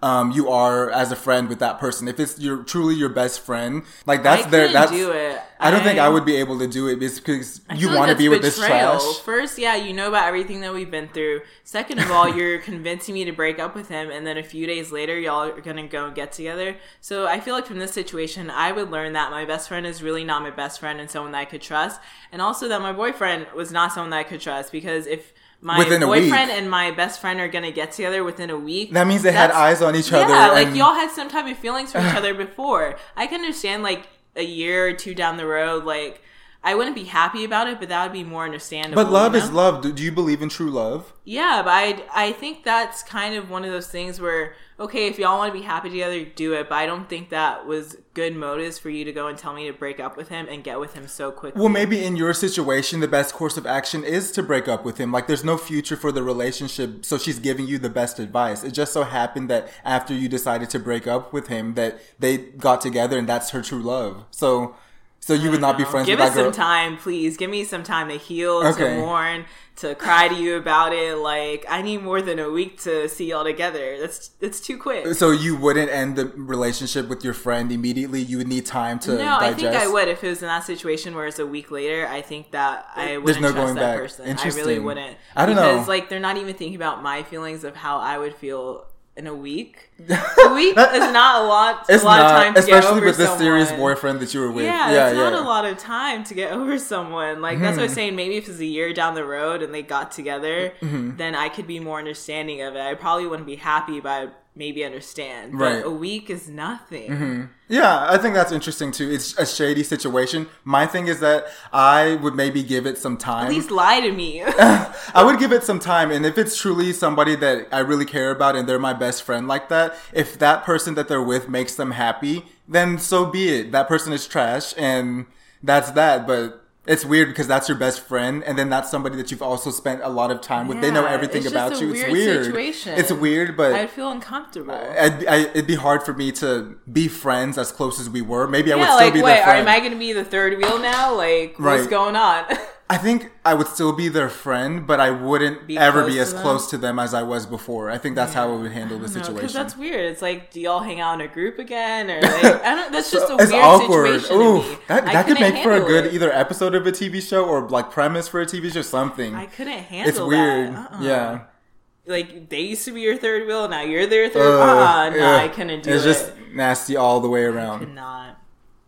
um, you are as a friend with that person. If it's your truly your best friend, like that's I their. couldn't That's. do it. I don't I, think I would be able to do it because I you feel want like to be with that's this betrayal. trash. First, yeah, you know about everything that we've been through. Second of all, you're convincing me to break up with him, and then a few days later, y'all are gonna go and get together. So I feel like from this situation, I would learn that my best friend is really not my best friend and someone that I could trust, and also that my boyfriend was not someone that I could trust, because if my Within a boyfriend week. and my best friend are gonna get together within a week, That means they had that's- eyes on each other. Yeah, like and- y'all had some type of feelings for each other before. I can understand like a year or two down the road, like I wouldn't be happy about it, but that would be more understandable. But love you know? is love. Do, do you believe in true love? Yeah, but I, I think that's kind of one of those things where, okay, if y'all want to be happy together, do it. But I don't think that was good motives for you to go and tell me to break up with him and get with him so quickly. Well, maybe in your situation, the best course of action is to break up with him. Like, there's no future for the relationship, so she's giving you the best advice. It just so happened that after you decided to break up with him, that they got together and that's her true love. So... So you would not be friends Give with us that girl? some time, please. Give me some time to heal, Okay. to mourn, to cry to you about it. Like, I need more than a week to see y'all together. That's it's too quick. So you wouldn't end the relationship with your friend immediately? You would need time to No, digest? I think I would if it was in that situation where it's a week later. I think that I wouldn't no trust going that back. person. I Interesting. really wouldn't. I don't know. Because, like, they're not even thinking about my feelings of how I would feel in a week. A week is not a lot. It's a lot not, of time to get especially over with this someone. serious boyfriend that you were with. Yeah, yeah, it's yeah. not a lot of time to get over someone. Like, that's what I was saying. Maybe if it's a year down the road and they got together, Mm-hmm. then I could be more understanding of it. I probably wouldn't be happy, but I'd maybe understand. But Right. a week is nothing. Mm-hmm. Yeah, I think that's interesting too. It's a shady situation. My thing is that I would maybe give it some time. At least lie to me. I would give it some time, and if it's truly somebody that I really care about and they're my best friend like that, if that person that they're with makes them happy, then so be it. That person is trash, and that's that. But it's weird because that's your best friend, and then that's somebody that you've also spent a lot of time with. They know Yeah, everything it's just about a you. It's weird weird. situation. It's weird, but I'd feel uncomfortable. I'd, I, it'd be hard for me to be friends as close as we were. Maybe I would yeah, still like, be wait, their are, friend. am I going to be the third wheel now? Like, Right. what's going on? I think I would still be their friend, but I wouldn't Be ever close be to as them? close to them as I was before. I think that's how I would handle the No, situation. because that's weird. It's like, do y'all hang out in a group again, or like, I don't. That's just a it's weird awkward. situation Ooh, to me. that I that could couldn't make for a handle good it. either episode of a T V show or like premise for a T V show, something. I couldn't handle. It's weird. That. Uh-uh. Yeah. Like, they used to be your third wheel. Now you're their third. Uh, Uh, no, yeah. I couldn't do it's it. It's just nasty all the way Could around. not.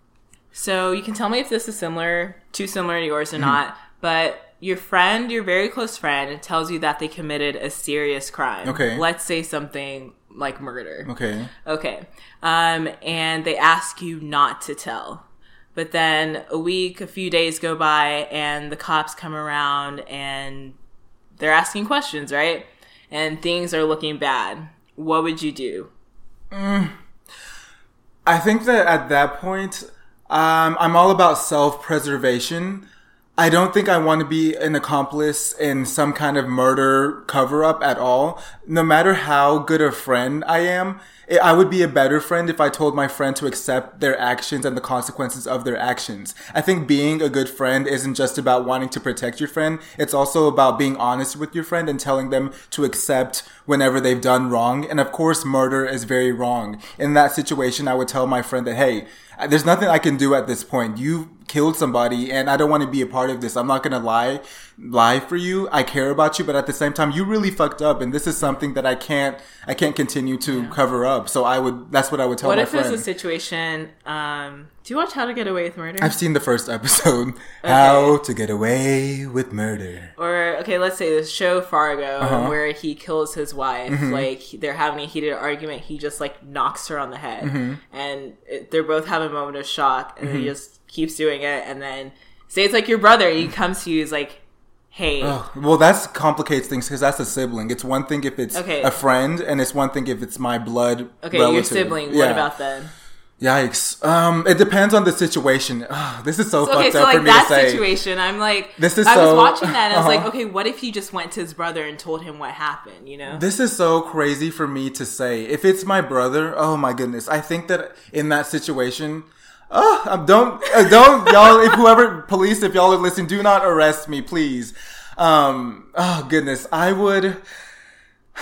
So you can tell me if this is similar, too similar to yours Mm-hmm. or not. But your friend, your very close friend, tells you that they committed a serious crime. Okay. Let's say something like murder. Okay. Okay. Um, and they ask you not to tell. But then a week, a few days go by, and the cops come around and they're asking questions, right? And things are looking bad. What would you do? I think that at that point, um, I'm all about self-preservation. I don't think I want to be an accomplice in some kind of murder cover-up at all. No matter how good a friend I am, I would be a better friend if I told my friend to accept their actions and the consequences of their actions. I think being a good friend isn't just about wanting to protect your friend. It's also about being honest with your friend and telling them to accept whenever they've done wrong. And of course, murder is very wrong. In that situation, I would tell my friend that, hey, there's nothing I can do at this point. You killed somebody and I don't want to be a part of this. I'm not going to lie, lie for you. I care about you, but at the same time, you really fucked up. And this is something that I can't, I can't continue to yeah. cover up. So I would, that's what I would tell what my if friend. it's a situation, um, do you watch How to Get Away with Murder? I've seen the first episode. Okay. How to Get Away with Murder. Or, okay, let's say this show Fargo, Uh-huh. where he kills his wife. Mm-hmm. Like, they're having a heated argument. He just, like, knocks her on the head. Mm-hmm. And it, they're both having a moment of shock. And Mm-hmm. he just keeps doing it. And then, say it's like your brother. He comes to you, he's like, hey. Oh, well, that complicates things because that's a sibling. It's one thing if it's Okay. a friend, and it's one thing if it's my blood Okay, relative. your sibling. Yeah. What about then? Yikes. Um, it depends on the situation. Ugh, this is so, So, fucked okay, so up like for me that to say. situation, I'm like, This is I so- was watching that and I was uh-huh. like, okay, what if he just went to his brother and told him what happened, you know? This is so crazy for me to say. If it's my brother, oh my goodness. I think that in that situation, oh, don't, uh, don't, y'all, if whoever, police, if y'all are listening, do not arrest me, please. Um, oh goodness. I would...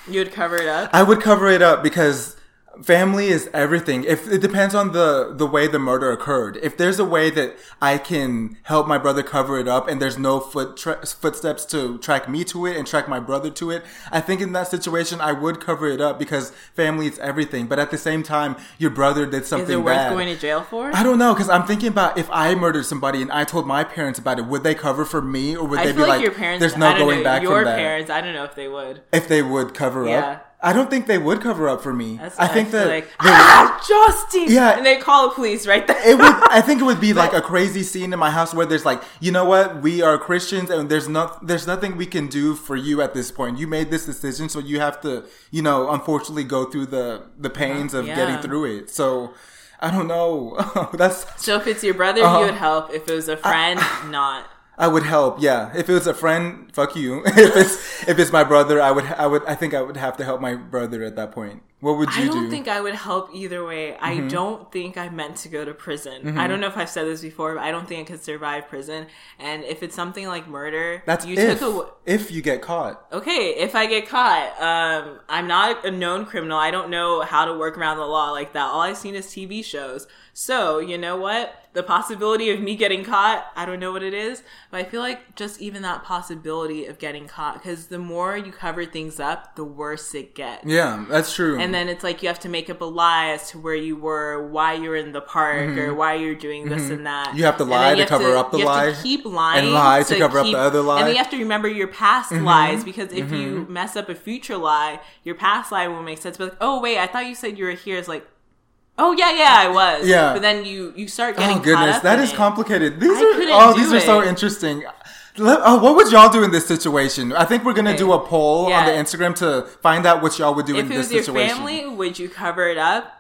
You would cover it up? I would cover it up because family is everything. If it depends on the, the way the murder occurred. If there's a way that I can help my brother cover it up and there's no foot tra- footsteps to track me to it and track my brother to it, I think in that situation I would cover it up because family is everything. But at the same time, your brother did something bad. Is it worth bad. going to jail for? I don't know, because I'm thinking about if I murdered somebody and I told my parents about it, would they cover for me or would I they feel be like, like, your parents, there's no I don't going know, back your from that? Your parents, I don't know if they would. If they would cover yeah. up? I don't think they would cover up for me. That's I think that like, they, ah, Justin! Yeah. And they call the police right there. It would. I think it would be like a crazy scene in my house where there's like, you know what? We are Christians and there's not, there's nothing we can do for you at this point. You made this decision, so you have to, you know, unfortunately go through the, the pains of yeah. getting through it. So, I don't know. That's So if it's your brother, uh, you would help. If it was a friend, I, not. I would help, yeah. If it was a friend, fuck you. if it's if it's my brother, I would I would I think I would have to help my brother at that point. What would you do? I don't do? think I would help either way. Mm-hmm. I don't think I'm meant to go to prison. Mm-hmm. I don't know if I've said this before, but I don't think I could survive prison. And if it's something like murder, that's you if, took a, if you get caught. Okay, if I get caught, um, I'm not a known criminal. I don't know how to work around the law like that. All I've seen is T V shows. So, you know what? The possibility of me getting caught, I don't know what it is, but I feel like just even that possibility of getting caught, because the more you cover things up, the worse it gets. Yeah, that's true. And then it's like you have to make up a lie as to where you were, why you're in the park, mm-hmm. or why you're doing this mm-hmm. and that. You have to lie to cover to, up the you lie. You have to keep lying. And lie to, to cover keep, up the other lie. And then you have to remember your past mm-hmm. lies, because if mm-hmm. you mess up a future lie, your past lie will make sense. But like, oh, wait, I thought you said you were here. It's like, oh yeah, yeah, I was. Yeah. But then you, you start getting oh goodness, caught up that in is it. complicated. These I are couldn't oh, do these are it. so interesting. Let, oh, what would y'all do in this situation? I think we're gonna okay. do a poll yeah. on the Instagram to find out what y'all would do if in it this was your situation. family, would you cover it up?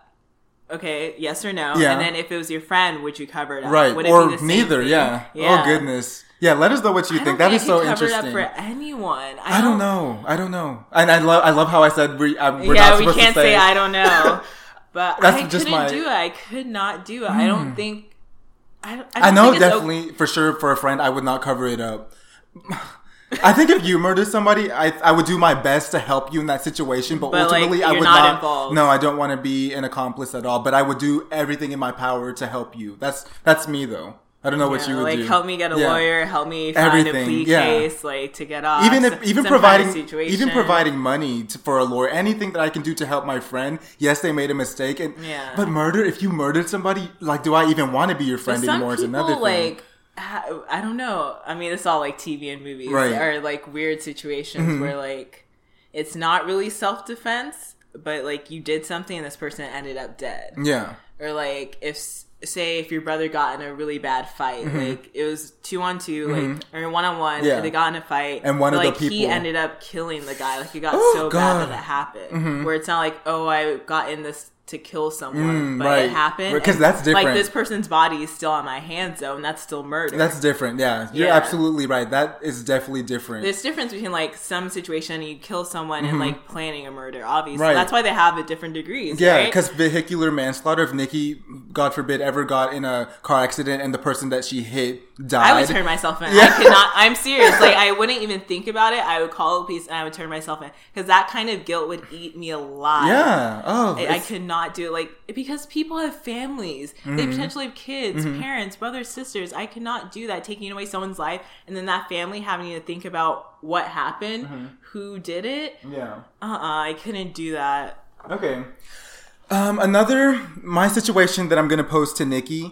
Okay, yes or no. Yeah. And then if it was your friend, would you cover it up? Right, Would it or be the same neither? thing? Yeah. yeah. Oh goodness. Yeah, let us know what you I think. don't That think is I so could cover interesting. It up for anyone. I, I don't don't know. I don't know. And I love. I love how I said we. Uh, we're yeah, not we supposed can't to say, say I don't know. But That's I just couldn't my- do it. I could not do it. Mm. I don't think. I, don't, I, don't I know think it's definitely okay. for sure for a friend I would not cover it up. I think if you murder somebody, I I would do my best to help you in that situation, but, But, ultimately like, I you're would not not. involved. No, I don't want to be an accomplice at all. But I would do everything in my power to help you. That's that's me though. I don't know what Yeah, you would like, do. help me get a Yeah. lawyer, help me find Everything, a plea yeah. case, like to get off. Even if some- even some providing kind of situation. even providing money to, for a lawyer, anything that I can do to help my friend. Yes, they made a mistake, and Yeah. but murder. If you murdered somebody, like, do I even want to be your friend But some anymore? Is people, another thing. like, ha- I don't know. I mean, it's all like T V and movies, Right. or like weird situations Mm-hmm. where like it's not really self defense, but like you did something and this person ended up dead. Yeah. Or like if say if your brother got in a really bad fight, Mm-hmm. like it was two on two, like or one on one, Yeah. they got in a fight, And one but, of the like, he people- ended up killing the guy. Like it got Oh, so God. bad that it happened. Where it's not like, oh, I got in this to kill Mm, someone, but right. it happened Because and, that's different. Like this person's body is still on my hands, though, and that's still murder. That's different. Yeah, you're Yeah. absolutely right. That is definitely different. There's difference between like some situation you kill someone and like planning a murder. Obviously, Right. that's why they have it different degrees. Yeah, right? because vehicular manslaughter, if Nikki, God forbid, ever got in a car accident and the person that she hit died. I would turn myself in. Yeah. I could not. I'm serious. Like I wouldn't even think about it. I would call the police and I would turn myself in because that kind of guilt would eat me alive. Yeah. Oh, I, I it's- could not do it. Like because people have families. Mm-hmm. They potentially have kids, parents, brothers, sisters. I could not do that. Taking away someone's life and then that family having to think about what happened, Mm-hmm. who did it. yeah. Uh uh I couldn't do that. Okay. Um, another my situation that I'm gonna pose to Nikki.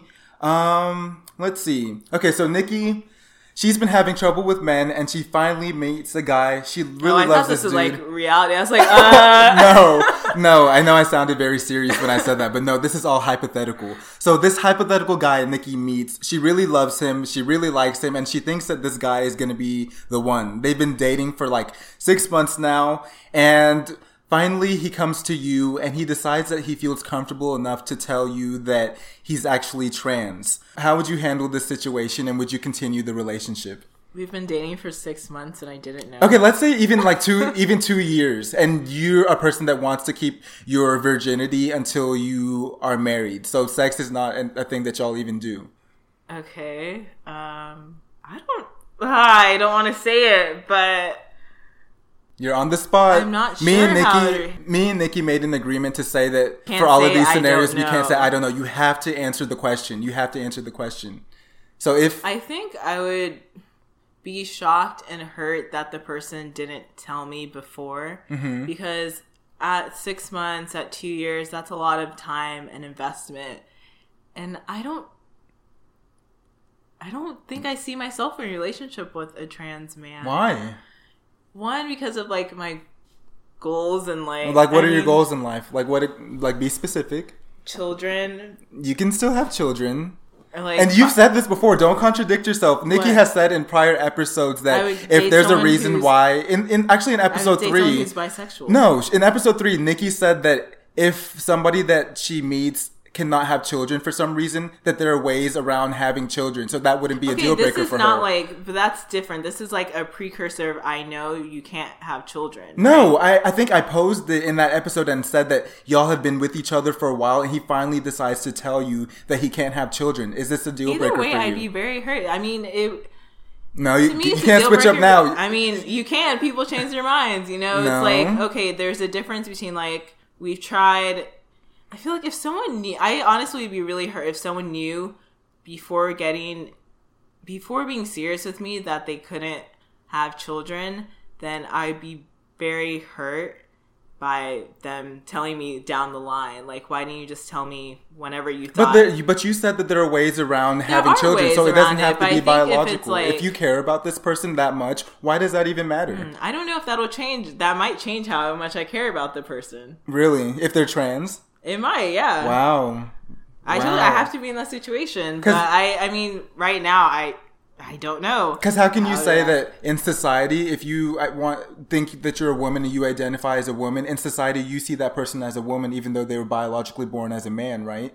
Um, let's see. Okay, so Nikki, she's been having trouble with men, and she finally meets a guy. She really oh, I loves thought this this was dude. like reality. I was like, uh. no, no, I know I sounded very serious when I said that, but no, this is all hypothetical. So this hypothetical guy Nikki meets, she really loves him, she really likes him, and she thinks that this guy is going to be the one. They've been dating for like six months now, and finally he comes to you and he decides that he feels comfortable enough to tell you that he's actually trans. How would you handle this situation, and would you continue the relationship? We've been dating for six months and I didn't know. Okay, let's say even like two, even two years, and you're a person that wants to keep your virginity until you are married. So sex is not a thing that y'all even do. Okay. Um, I don't. I don't want to say it, but You're on the spot. I'm not me sure and Nikki, how to- Me and Nikki made an agreement to say that Can't for all of say these I scenarios, don't you can't say know. I don't know. You have to answer the question. You have to answer the question. So if I think I would be shocked and hurt that the person didn't tell me before, mm-hmm. because at six months, at two years, that's a lot of time and investment. And I don't, I don't think I see myself in a relationship with a trans man. Why? One, because of like my goals and like, Like, what I are your mean, goals in life? Like, what? Like, be specific. Children. You can still have children. Or like, And you've said this before. Don't contradict yourself. Nikki What? has said in prior episodes I that would if date there's a someone reason who's- why, in, in actually in I would episode date someone three, who's bisexual. no, in episode three, Nikki said that if somebody that she meets cannot have children for some reason, that there are ways around having children, so that wouldn't be a Okay, deal this breaker is for not her. like, but that's different. This is like a precursor of I know you can't have children. No, I, I think I posed it in that episode and said that y'all have been with each other for a while, and he finally decides to tell you that he can't have children. Is this a deal Either breaker way, for you? I'd be very hurt. I mean, it. no, you, To me, you it's a can't deal switch up breaker. now. I mean, you can. People change their minds. You know, No. it's like, okay, there's a difference between like we've tried. I feel like if someone knew, I honestly would be really hurt if someone knew before getting, before being serious with me that they couldn't have children, then I'd be very hurt by them telling me down the line. Like, why didn't you just tell me whenever you thought? But there, but you said that there are ways around having are children, ways so it doesn't around have it, to but I be think if biological. it's like- if you care about this person that much, why does that even matter? I don't know if that'll change. That might change how much I care about the person. Really? If they're trans? It might, yeah. Wow. I Wow. told you I have to be in that situation. But 'Cause- I, I mean, right now, I, I don't know. Because how can you How say to that in society, if you I want think that you're a woman and you identify as a woman, in society you see that person as a woman even though they were biologically born as a man, right?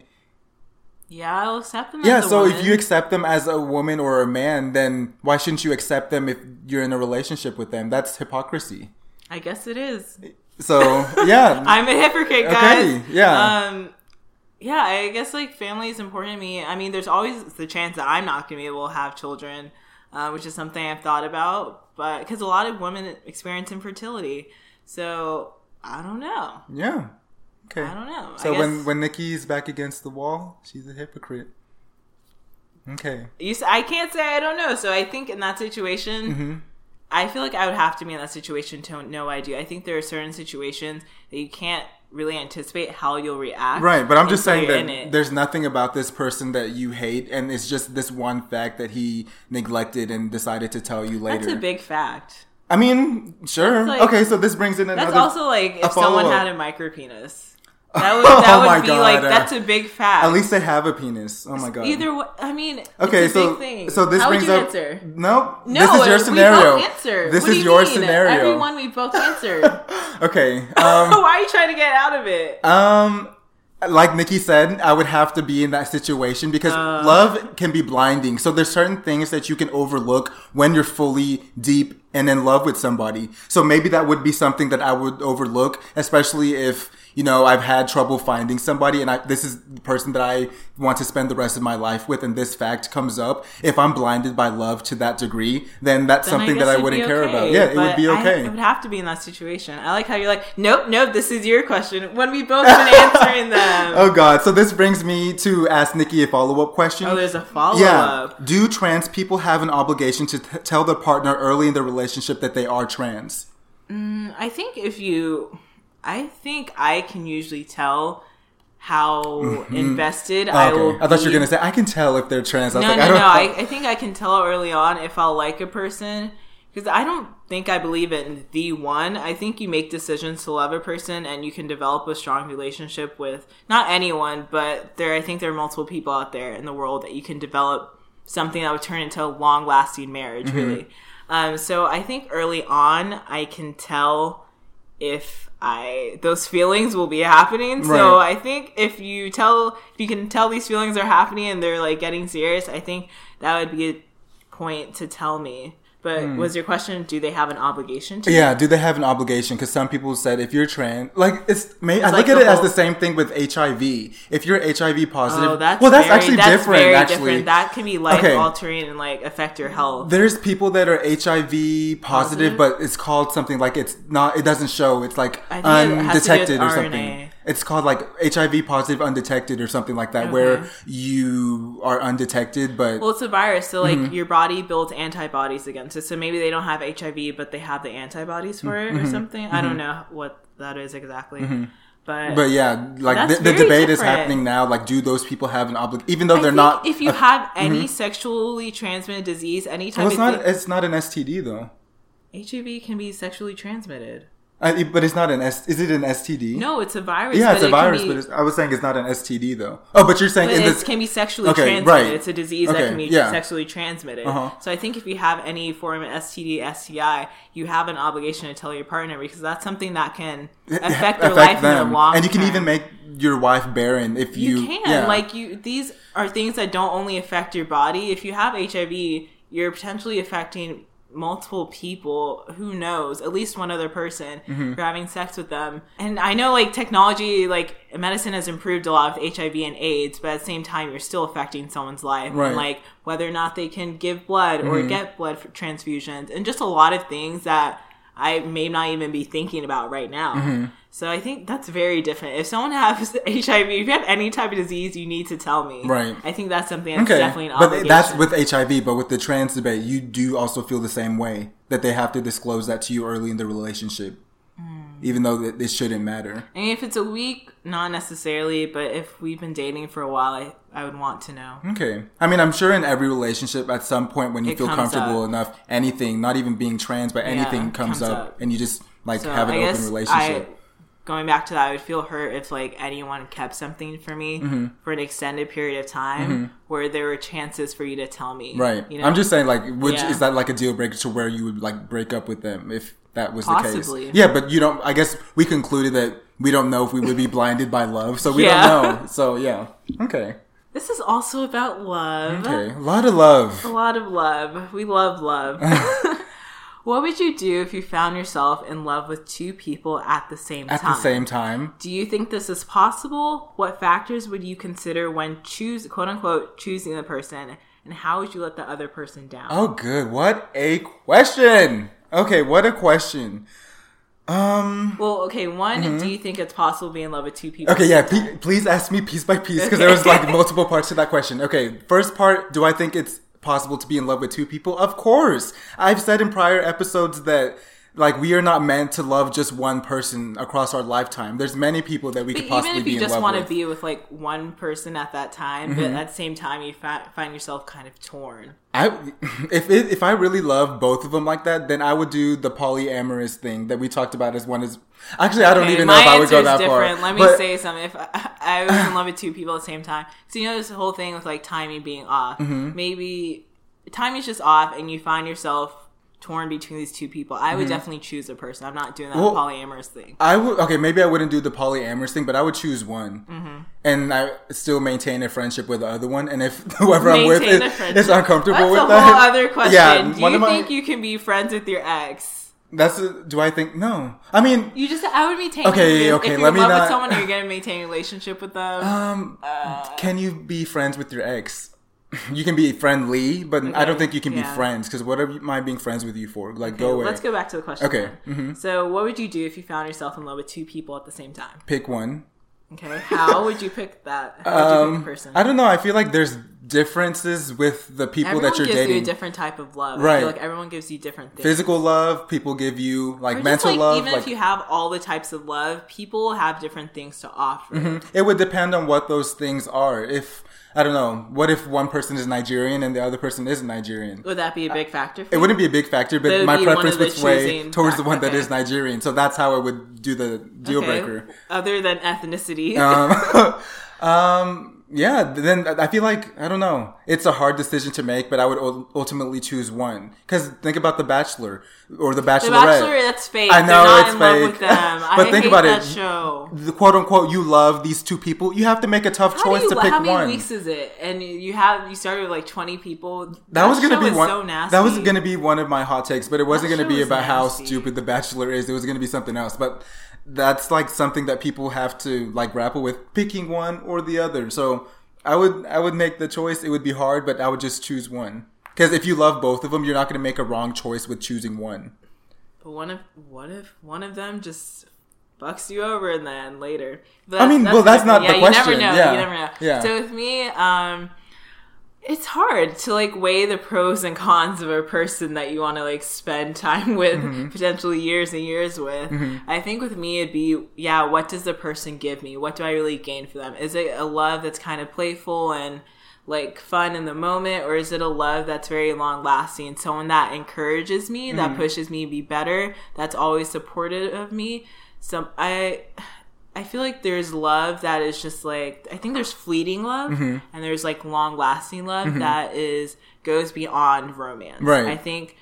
Yeah, I'll accept them. Yeah, as a so woman. if you accept them as a woman or a man, then why shouldn't you accept them if you're in a relationship with them? That's hypocrisy. I guess it is. So, yeah. I'm a hypocrite, guys. Okay, yeah. Um, yeah, I guess like family is important to me. I mean, there's always the chance that I'm not going to be able to have children, uh, which is something I've thought about. But because a lot of women experience infertility, so I don't know. Yeah. Okay. I don't know. So I when guess- when Nikki's back against the wall, she's a hypocrite. Okay. You, s- I can't say I don't know. So I think in that situation, Mm-hmm. I feel like I would have to be in that situation to know I do. I think there are certain situations that you can't really anticipate how you'll react. Right, but I'm just until saying you're in that it. there's nothing about this person that you hate, and it's just this one fact that he neglected and decided to tell you later. That's a big fact. I mean, sure. That's like- okay, so this brings in another. That's also like a if someone follow-up. had a micro penis. That would that Oh would my be God. like that's a big fact. At least they have a penis. Oh my god. Either way, I mean, Okay, it's a so big thing. so this How brings would you up. answer? No, No, this is your scenario. We both answer. This What is do you your mean? scenario. Everyone we both answered. Okay. Um, Why are you trying to get out of it? Um, like Nikki said, I would have to be in that situation because Uh. love can be blinding. So there's certain things that you can overlook when you're fully deep and in love with somebody. So maybe that would be something that I would overlook, especially if, you know, I've had trouble finding somebody and I, this is the person that I want to spend the rest of my life with and this fact comes up. If I'm blinded by love to that degree, then that's Then something guess that I it'd wouldn't be care okay, about. Yeah, it would but be okay. I, I would have to be in that situation. I like how you're like, nope, nope, this is your question when we both been answering them. Oh God. So this brings me to ask Nikki a follow-up question. Oh, there's a follow Yeah. up. Do trans people have an obligation to t- tell their partner early in the relationship that they are trans? I think if you, I think I can usually tell how invested Oh, I okay. will. I thought you were be. gonna say I can tell if they're trans. I was No, like, no, I don't no. know. I, I think I can tell early on if I'll like a person because I don't think I believe in the one. I think you make decisions to love a person and you can develop a strong relationship with not anyone, but there. I think there are multiple people out there in the world that you can develop something that would turn into a long-lasting marriage. Mm-hmm. Really. Um, so I think early on I can tell if I those feelings will be happening. So Right. I think if you tell if you can tell these feelings are happening and they're like getting serious, I think that would be a point to tell me. But Hmm. was your question, do they have an obligation to? Yeah, do they have an obligation? Because some people said if you're trans, like it's, may, It's I like look at the it as whole- the same thing with H I V. If you're H I V positive, Oh, that's well, that's very, actually that's different. Very actually, different. That can be life Okay. altering and like affect your health. There's people that are H I V positive, Positive? but it's called something like it's not. It doesn't show. It's like I think it has to do with undetected or R N A. something. It's called like H I V positive undetected or something like that, Okay. where you are undetected, but Well, it's a virus, so like Mm-hmm. your body builds antibodies against it. So maybe they don't have H I V, but they have the antibodies for it Mm-hmm. or something. I don't know what that is exactly, but but yeah, like That's the, the very debate is different. happening now. Like, do those people have an obligation, even though I they're think not? if you have any sexually transmitted disease, any type well, it's of not. thing, It's not an S T D though. H I V can be sexually transmitted. I, but it's not an S. Is it an S T D? No, it's a virus. Yeah, but it's a it can virus, be- but it's, I was saying it's not an S T D though. Oh, but you're saying But in it this. can be sexually Okay, transmitted. right. It's a disease Okay, that can be yeah. sexually transmitted. Uh-huh. So I think if you have any form of S T D, S T I, you have an obligation to tell your partner because that's something that can affect their life in the long and you can term. even make your wife barren if you. You can. yeah. Like you these are things that don't only affect your body. If you have H I V, you're potentially affecting multiple people, who knows, at least one other person, Mm-hmm. for having sex with them. And I know like technology, like medicine has improved a lot with H I V and AIDS, but at the same time you're still affecting someone's life. Right. And like whether or not they can give blood or Mm-hmm. get blood transfusions and just a lot of things that I may not even be thinking about right now. Mm-hmm. So I think that's very different. If someone has H I V, if you have any type of disease, you need to tell me. Right. I think that's something that's Okay, definitely an but obligation. that's with H I V. But with the trans debate, you do also feel the same way that they have to disclose that to you early in the relationship, Mm. even though it, it shouldn't matter. I mean, if it's a week, not necessarily, but if we've been dating for a while, I, I would want to know. Okay. I mean, I'm sure in every relationship, at some point when you It feel comes comfortable up. enough, anything, not even being trans, but anything comes, comes up, up. and you just like So have an I open guess relationship. I, going back to that, I would feel hurt if like anyone kept something for me Mm-hmm. for an extended period of time where there were chances for you to tell me. Right. You know? I'm just saying, like, which Yeah. is that like a deal breaker to where you would like break up with them if that was Possibly. the case? Yeah, but you don't. I guess we concluded that we don't know if we would be blinded by love, so we Yeah. don't know. So yeah. Okay. This is also about love. Okay. A lot of love. A lot of love. We love love. What would you do if you found yourself in love with two people at the same At time? the same time. Do you think this is possible? What factors would you consider when choose quote unquote choosing the person? And how would you let the other person down? Oh, good. What a question. Okay, what a question. Um. Well, okay, one, do you think it's possible to be in love with two people? Okay, at the yeah. same time? P- please ask me piece by piece because Okay. there was like multiple parts to that question. Okay, first part. Do I think it's possible to be in love with two people? Of course. I've said in prior episodes that like we are not meant to love just one person across our lifetime. There's many people that we But could possibly even if be you in just love want to with. be with like one person at that time, but at the same time you fi- find yourself kind of torn. I if it, if I really love both of them like that, then I would do the polyamorous thing that we talked about as one is. Actually, I don't Okay, even know my if I would go answer that is far. different. Let me But- say something. If I, I was in love with two people at the same time, so you know this whole thing with like timing being off. Mm-hmm. Maybe timing's just off, and you find yourself torn between these two people. I would Mm-hmm. definitely choose a person. I'm not doing that Well, polyamorous thing. I would okay. Maybe I wouldn't do the polyamorous thing, but I would choose one, Mm-hmm. and I still maintain a friendship with the other one. And if whoever I'm with Maintain a is, friendship. is uncomfortable That's with a that, whole other question. Yeah, Do one you of my- think you can be friends with your ex? That's a, do I think no? I mean, You just I would maintain. Okay, if, okay, If let you're me in love not- with someone, you're gonna maintain a relationship with them. um, Uh, can you be friends with your ex? You can be friendly, but I don't Okay, think you can be yeah. friends because what am I being friends with you for? Like, okay, go away. Let's go back to the question. Okay, then. mhm. So, what would you do if you found yourself in love with two people at the same time? Pick one. Okay, how would you pick that? How would you pick Um, a person? I don't know. I feel like there's differences with the people Everyone that you're gives dating. you a different type of love. I Right. feel like everyone gives you different things. Physical love, people give you like Or just, mental like, love. Even like if you have all the types of love, people have different things to offer. it would depend on what those things are. If I don't know, what if one person is Nigerian and the other person isn't Nigerian? Would that be a big factor for It you? wouldn't be a big factor, That but would my be one preference of the would sway choosing towards the fac- one that okay. is Nigerian. So that's how I would do the deal Okay. breaker. Other than ethnicity. Um, um, yeah, then I feel like, I don't know. It's a hard decision to make, but I would ultimately choose one. Because think about The Bachelor or The Bachelorette. The Bachelor, that's fake. I know, They're not it's in fake. love with them. But I think hate about that it. show. The quote unquote, you love these two people. You have to make a tough How choice do you, to pick how many one. weeks is it? And you have you started with like twenty people. That, that was gonna show be is one. so nasty. That was gonna be one of my hot takes, but it wasn't That gonna show be is about how nasty. stupid The Bachelor is. It was gonna be something else. But that's like something that people have to like grapple with, picking one or the other. So I would I would make the choice. It would be hard, but I would just choose one. Because if you love both of them, you're not gonna make a wrong choice with choosing one. But one of what if one of them just fucks you over in the end later? But I mean, well, that's not yeah, the you question. never know. Yeah. You never know. Yeah. So with me, um, it's hard to like weigh the pros and cons of a person that you want to like spend time with, mm-hmm. potentially years and years with. Mm-hmm. I think with me, it'd be, yeah, what does the person give me? What do I really gain for them? Is it a love that's kind of playful and like fun in the moment, or is it a love that's very long lasting? Someone that encourages me, mm-hmm. that pushes me to be better, that's always supportive of me. So I, I feel like there's love that is just like, I think there's fleeting love, mm-hmm. and there's like long lasting love mm-hmm. that is goes beyond romance. Right. I think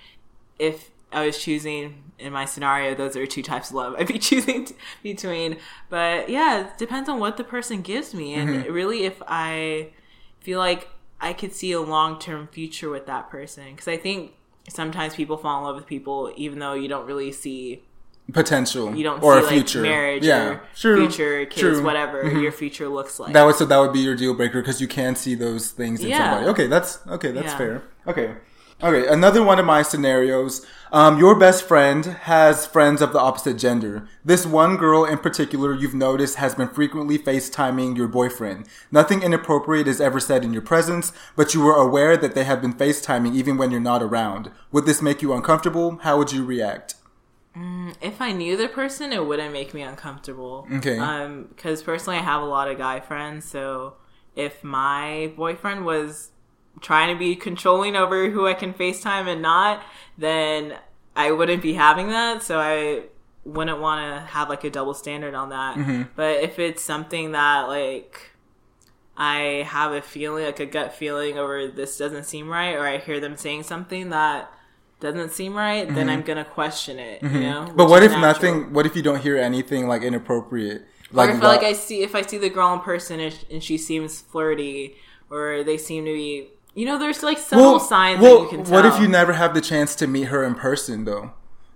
if I was choosing in my scenario, those are two types of love I'd be choosing t- between. But yeah, it depends on what the person gives me, and mm-hmm. really if I feel like I could see a long-term future with that person. Because I think sometimes people fall in love with people even though you don't really see potential, you don't or see a future like marriage, yeah, or true, future kids, true. whatever mm-hmm. your future looks like. That would so that would be your deal breaker because you can see those things in yeah. somebody. Okay, that's okay. That's yeah. fair. Okay. Okay, another one of my scenarios. Um, your best friend has friends of the opposite gender. This one girl in particular you've noticed has been frequently FaceTiming your boyfriend. Nothing inappropriate is ever said in your presence, but you were aware that they have been FaceTiming even when you're not around. Would this make you uncomfortable? How would you react? Mm, if I knew the person, it wouldn't make me uncomfortable. Okay. Um, because personally, I have a lot of guy friends, so if my boyfriend was trying to be controlling over who I can FaceTime and not, then I wouldn't be having that. So I wouldn't want to have like a double standard on that. Mm-hmm. But if it's something that like I have a feeling, like a gut feeling over this doesn't seem right, or I hear them saying something that doesn't seem right, mm-hmm. then I'm gonna question it. Mm-hmm. You know. But what if natural. nothing? What if you don't hear anything like inappropriate? Like, or if like I see if I see the girl in person and, and she seems flirty, or they seem to be. You know, there's like subtle well, signs well, that you can tell. What if you never have the chance to meet her in person, though?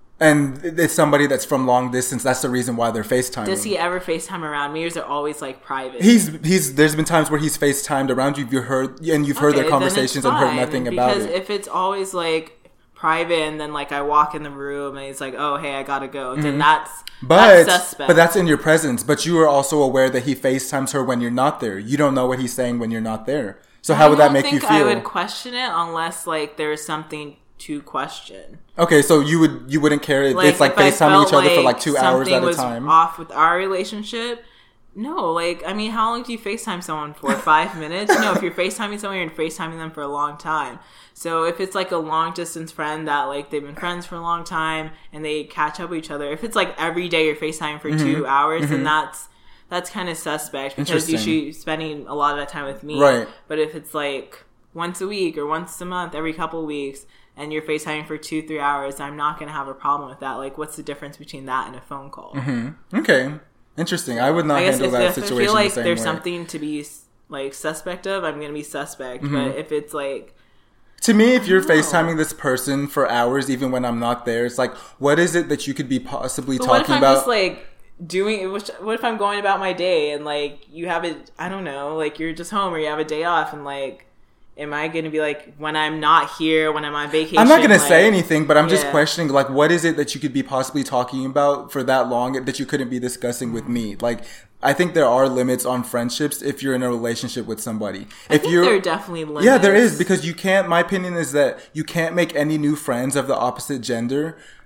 And it's somebody that's from long distance. That's the reason why they're FaceTiming. Does he ever FaceTime around me, or is it always like private? He's he's. There's been times where he's FaceTimed around you. You've heard and you've heard okay, their conversations and heard nothing because about it. Because if it's always like private, and then like I walk in the room and he's like, "Oh, hey, I gotta go," mm-hmm. then that's but that's suspect. But that's in your presence. But you are also aware that he FaceTimes her when you're not there. You don't know what he's saying when you're not there. So how would that make you feel? I would question it unless like there is something to question. Okay, so you would you wouldn't care if like, it's like if FaceTiming each other like for like two hours at a was time. Off with our relationship. No, like I mean, how long do you FaceTime someone for? Five minutes? No, if you're FaceTiming someone, you're FaceTiming them for a long time. So if it's like a long distance friend that like they've been friends for a long time and they catch up with each other, if it's like every day you're FaceTiming for mm-hmm. two hours, mm-hmm. then that's that's kind of suspect because you should be spending a lot of that time with me. Right. But if it's like once a week or once a month, every couple of weeks, and you're FaceTiming for two, three hours, I'm not going to have a problem with that. Like, what's the difference between that and a phone call? Mm-hmm. Okay. Interesting. I would not I handle if, that if situation I feel like the same there's way. something to be, like, suspect of, I'm going to be suspect. Mm-hmm. But if it's, like... To me, if you're FaceTiming this person for hours, even when I'm not there, it's like, what is it that you could be possibly but talking what if I'm about? Just, like... doing what if I'm going about my day and like you have it I don't know like you're just home or you have a day off and like am I going to be like when I'm not here when I'm on vacation I'm not going to like, say anything but I'm just yeah. questioning like what is it that you could be possibly talking about for that long that you couldn't be discussing with me. Like I think there are limits on friendships if you're in a relationship with somebody. I if think you're, there are definitely limits. Yeah, there is because you can't my opinion is that you can't make any new friends of the opposite gender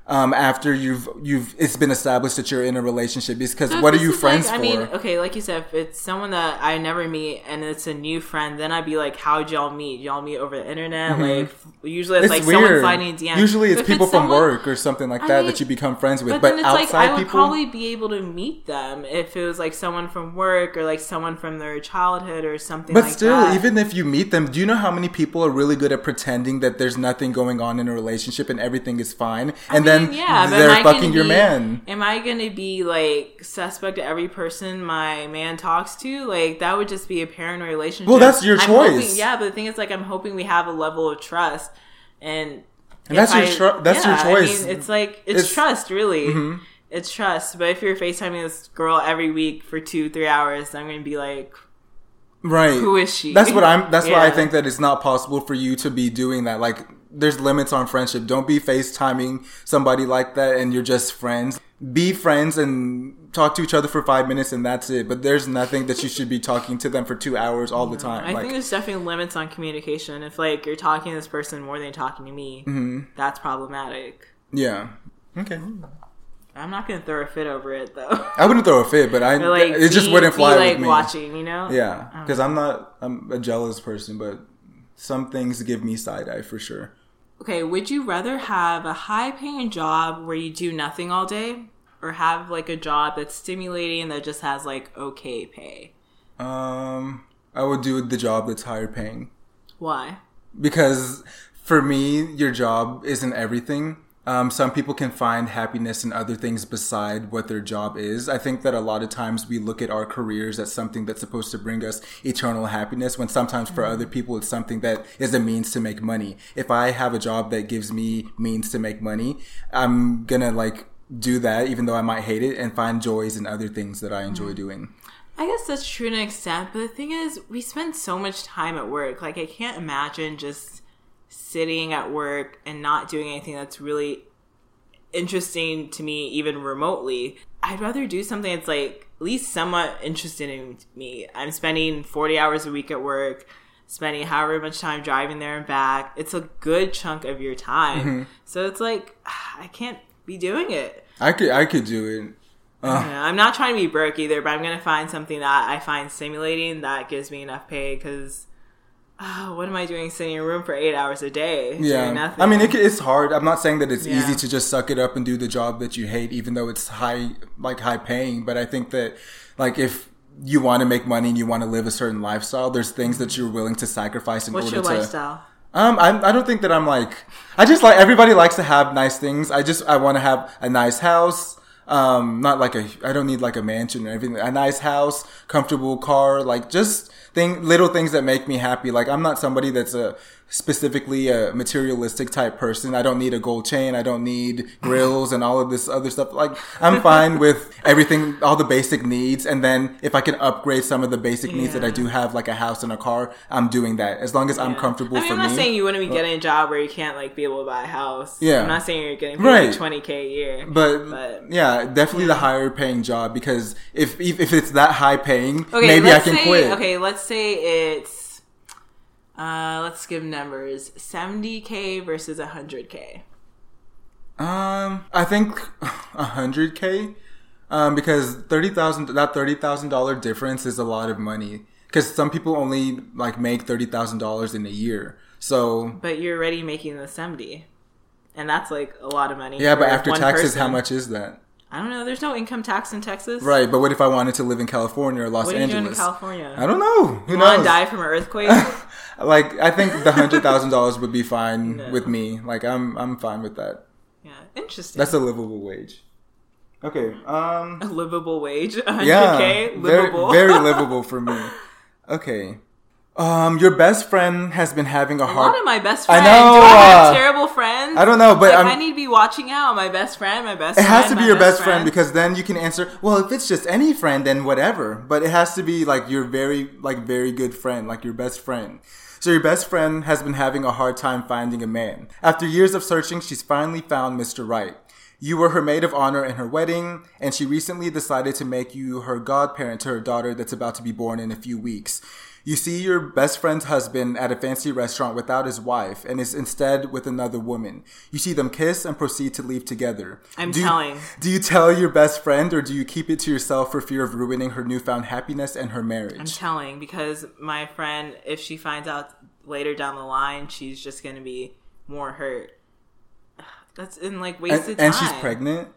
um, after you've you've it's been established that you're in a relationship? Because So what are this you is friends like, for? I mean, okay, like you said, if it's someone that I never meet and it's a new friend, then I'd be like, how'd y'all meet? Y'all meet over the internet? Mm-hmm. Like, usually it's, It's like someone weird. sliding D Ms. Usually it's But if people from someone- work or something like I that mean, that you become friends with. But, But, then it's outside like I would people, probably be able to meet them if it was like someone from work or like someone from their childhood or something but like still, that. even if you meet them, do you know how many people are really good at pretending that there's nothing going on in a relationship and everything is fine, and I mean, then yeah, but they're am I fucking gonna your be- man? Am I gonna be like suspect to every person my man talks to? Like that would just be a paranoid relationship. Well, that's your I'm choice. hoping- yeah, but the thing is, like, I'm hoping we have a level of trust, and, And that's if your tru- that's your yeah, choice. I mean, it's like it's, It's- trust, really. Mhm. It's trust. But if you're FaceTiming this girl every week for two, three hours, I'm gonna be like, Right. who is she? That's what I'm. That's why I Yeah. think that it's not possible for you to be doing that. Like, there's limits on friendship. Don't be FaceTiming somebody like that, and you're just friends. Be friends and talk to each other for five minutes, and that's it. But there's nothing that you should be talking to them for two hours all the time. I like, think there's definitely limits on communication. If like you're talking to this person more than you're talking to me, Mm-hmm. that's problematic. yeah. Okay. I'm not gonna throw a fit over it though. I wouldn't throw a fit, but I But, like, it just be- wouldn't fly be, like, with me. watching, you know? Yeah, Um, because I'm not. I'm a jealous person, but some things give me side eye for sure. Okay, would you rather have a high paying job where you do nothing all day, or have like a job that's stimulating that just has like okay pay? Um, I would do the job that's higher paying. Why? Because for me, your job isn't everything. Um, some people can find happiness in other things beside what their job is. I think that a lot of times we look at our careers as something that's supposed to bring us eternal happiness, when sometimes for other people it's something that is a means to make money. If I have a job that gives me means to make money, I'm gonna like do that even though I might hate it, and find joys in other things that I enjoy doing. I guess that's true to an extent, but the thing is, we spend so much time at work. Like, I can't imagine just sitting at work and not doing anything that's really interesting to me, even remotely. I'd rather do something that's like at least somewhat interested in me. I'm spending forty hours a week at work, spending however much time driving there and back. It's a good chunk of your time. Mm-hmm. So it's like, I can't be doing it. I could, I could do it. Uh, Yeah, I'm not trying to be broke either, but I'm going to find something that I find stimulating that gives me enough pay, because oh, what am I doing sitting in a room for eight hours a day doing yeah, nothing? I mean, it, it's hard. I'm not saying that it's Yeah. easy to just suck it up and do the job that you hate, even though it's high, like high paying. But I think that, like, if you want to make money and you want to live a certain lifestyle, there's things that you're willing to sacrifice in What's order your to. lifestyle? Um, I I don't think that I'm like. I just like everybody likes to have nice things. I just I want to have a nice house. Um, not like a. I don't need like a mansion or everything. A nice house, comfortable car, like just thing, little things that make me happy. Like, I'm not somebody that's a specifically a materialistic type person. I don't need a gold chain. I don't need grills and all of this other stuff. Like, I'm fine with everything, all the basic needs. And then if I can upgrade some of the basic needs that I Yeah. do have, like a house and a car, I'm doing that as long as I'm Yeah. comfortable I mean, for I'm not me. saying you wouldn't be getting a job where you can't like be able to buy a house. Yeah. I'm not saying you're getting paid Right. twenty K a year. But, But- yeah, definitely the higher paying job, because if if, if it's that high paying, Okay, maybe I let's can say, quit. Okay, let's say it's uh let's give numbers. seventy K versus one hundred K. Um, I think a hundred k, um, because thirty thousand that thirty thousand dollar difference is a lot of money. Because some people only like make thirty thousand dollars in a year. So But you're already making the seventy. And that's like a lot of money. yeah, but for after one taxes, person. how much is that? I don't know. There's no income tax in Texas. Right, but what if I wanted to live in California or Los What are you Angeles? doing in California? I don't know. Who You want knows? to die from an earthquake? Like, I think the hundred thousand dollars would be fine No. with me. Like, I'm I'm fine with that. Yeah, interesting. That's a livable wage. Okay. Um. a livable wage. one hundred K, Yeah. Very, livable. very livable for me. Okay. Um. Your best friend has been having a A hard. lot of my best I friends. know, Do I have uh, terrible friends? I don't know, but like, I'm- I need to be watching out. My best friend, my best It friend. has to be my your best friend, because then you can answer. Well, if it's just any friend, then whatever. But it has to be like your very, like very good friend, like your best friend. So your best friend has been having a hard time finding a man. After years of searching, she's finally found Mister Right. You were her maid of honor in her wedding, and she recently decided to make you her godparent to her daughter that's about to be born in a few weeks. You see your best friend's husband at a fancy restaurant without his wife and is instead with another woman. You see them kiss and proceed to leave together. I'm do telling. You, do you tell your best friend or do you keep it to yourself for fear of ruining her newfound happiness and her marriage? I'm telling, because my friend, if she finds out later down the line, she's just going to be more hurt. That's in like wasted and, time. And she's pregnant?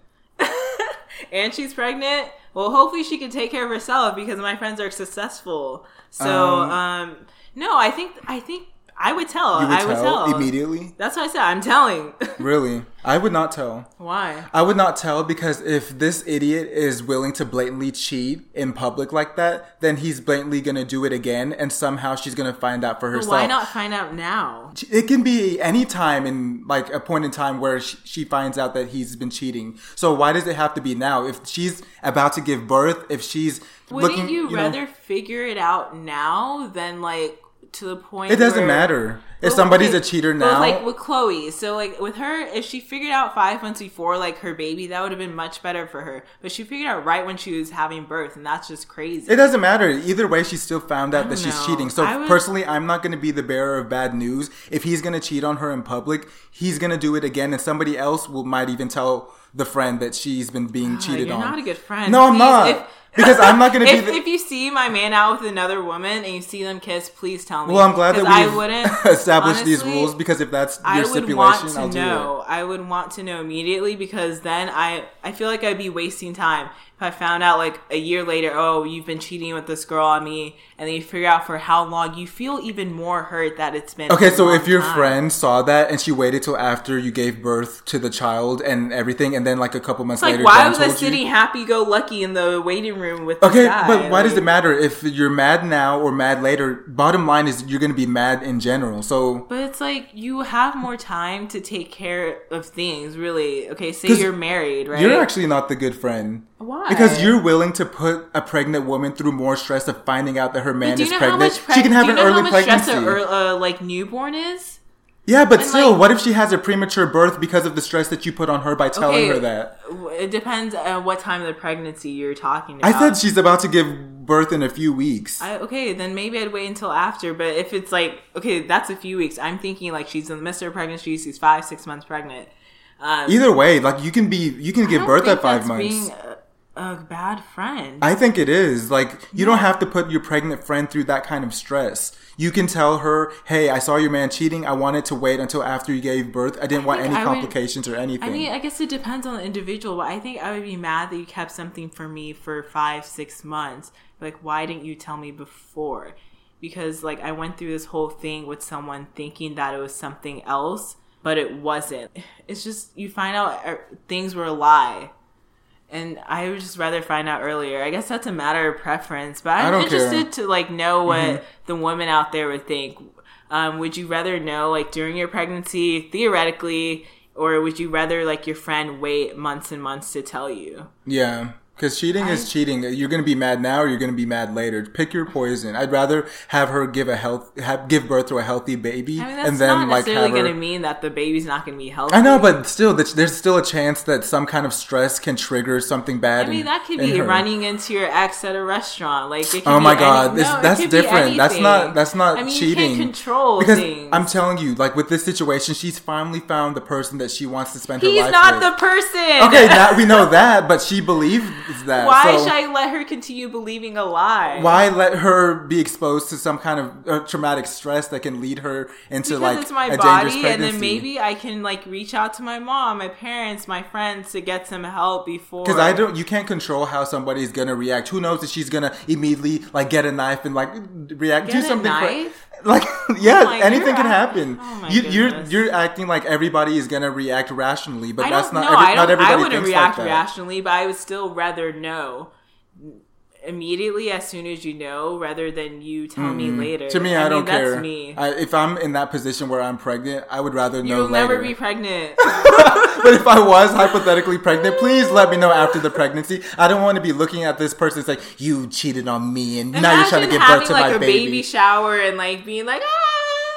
And she's pregnant? Well, hopefully she can take care of herself because my friends are successful. So, um, um no, I think I think I would tell. You would I would tell, tell immediately? That's what I said. I'm telling. Really? I would not tell. Why? I would not tell because if this idiot is willing to blatantly cheat in public like that, then he's blatantly going to do it again and somehow she's going to find out for herself. But why not find out now? It can be any time in like a point in time where she, she finds out that he's been cheating. So why does it have to be now? If she's about to give birth, if she's Wouldn't looking, you, you rather know, figure it out now than like to the point it doesn't where, matter if well, somebody's okay, a cheater well, now. like with Chloe, so like with her, if she figured out five months before like her baby, that would have been much better for her. But she figured out right when she was having birth, and that's just crazy. It doesn't matter. Either way, she still found out that she's know. cheating. So would, personally, I'm not going to be the bearer of bad news. If he's going to cheat on her in public, he's going to do it again, and somebody else will might even tell the friend that she's been being uh, cheated you're on. You're not a good friend. No, I'm Please, not. If, because I'm not going to be if, the... if you see my man out with another woman and you see them kiss, please tell me. Well, I'm glad that I we've wouldn't, established honestly, these rules because if that's your I would stipulation, want to I'll do know. it. I would want to know immediately because then I, I feel like I'd be wasting time. If I found out like a year later, oh, you've been cheating with this girl on me, and then you figure out for how long, you feel even more hurt that it's been. Okay, a so long if your time. friend saw that and she waited till after you gave birth to the child and everything, and then like a couple months it's like, later, why Jen was I told sitting you, happy-go-lucky in the waiting room with this okay, guy? but why like, does it matter if you're mad now or mad later? Bottom line is you're going to be mad in general. So, but it's like you have more time to take care of things. Really, okay. Say 'Cause you're married, right? you're actually not the good friend. Why? Because you're willing to put a pregnant woman through more stress of finding out that her man But do you is know pregnant. How much preg- she can have do you an know early how much pregnancy. Stress a, ear- uh, like newborn is. Yeah, but And, still, like, what if she has a premature birth because of the stress that you put on her by telling okay, her that? It depends on what time of the pregnancy you're talking about. I said she's about to give birth in a few weeks. I, okay, then maybe I'd wait until after. But if it's like, okay, that's a few weeks. I'm thinking like she's in the midst of her pregnancy. She's five, six months pregnant. Um, Either way, like you can be, you can I give don't birth think at five that's months. Being a, a bad friend. I think it is. Like, you don't have to put your pregnant friend through that kind of stress. You can tell her, hey, I saw your man cheating. I wanted to wait until after you gave birth. I didn't I want think any I would- complications or anything. I mean, I guess it depends on the individual, but I think I would be mad that you kept something from me for five, six months. Like, why didn't you tell me before? Because, like, I went through this whole thing with someone thinking that it was something else, but it wasn't. It's just, you find out uh, things were a lie. And I would just rather find out earlier. I guess that's a matter of preference. But I'm I don't interested care. to, like, know what Mm-hmm. the women out there would think. Um, would you rather know, like, during your pregnancy, theoretically, or would you rather, like, your friend wait months and months to tell you? Yeah. Because cheating I- is cheating. You're going to be mad now or you're going to be mad later. Pick your poison. I'd rather have her give a health, have, give birth to a healthy baby I mean, that's and then not like necessarily have her... going to mean that the baby's not going to be healthy. I know, but still, there's there's still a chance that some kind of stress can trigger something bad. I mean, in, that could in be her. running into your ex at a restaurant. Like, it could Oh be my any- god, no, this, it that's could be different. That's anything. not that's not I mean, cheating. you can't control because things. I'm telling you, like with this situation, she's finally found the person that she wants to spend her He's life not with. the person. Okay, now we know that, but she believes that. Why so should I let her continue believing a lie? Why let her be exposed to some kind of uh, traumatic stress that can lead her into Because like it's my a dangerous body, and pregnancy? then maybe I can like reach out to my mom, my parents, my friends to get some help before. Because I don't, you can't control how somebody's gonna react. Who knows if she's gonna immediately like get a knife and like react, Get do a something. knife? Like yeah, Oh my- anything you're can act- happen. oh my you, you're goodness. you're acting like everybody is gonna react rationally, but I that's don't not. know. Every, I not don't. everybody I wouldn't thinks react like that. rationally, but I would still rather know immediately as soon as you know, rather than you tell me later. To me, I, mean, don't that's care. Me. I, if I'm in that position where I'm pregnant, I would rather know You'll later. never be pregnant. But if I was hypothetically pregnant, please let me know after the pregnancy. I don't want to be looking at this person and say, you cheated on me and now you're trying to Imagine give having birth to like my a baby. baby shower and like being like, ah,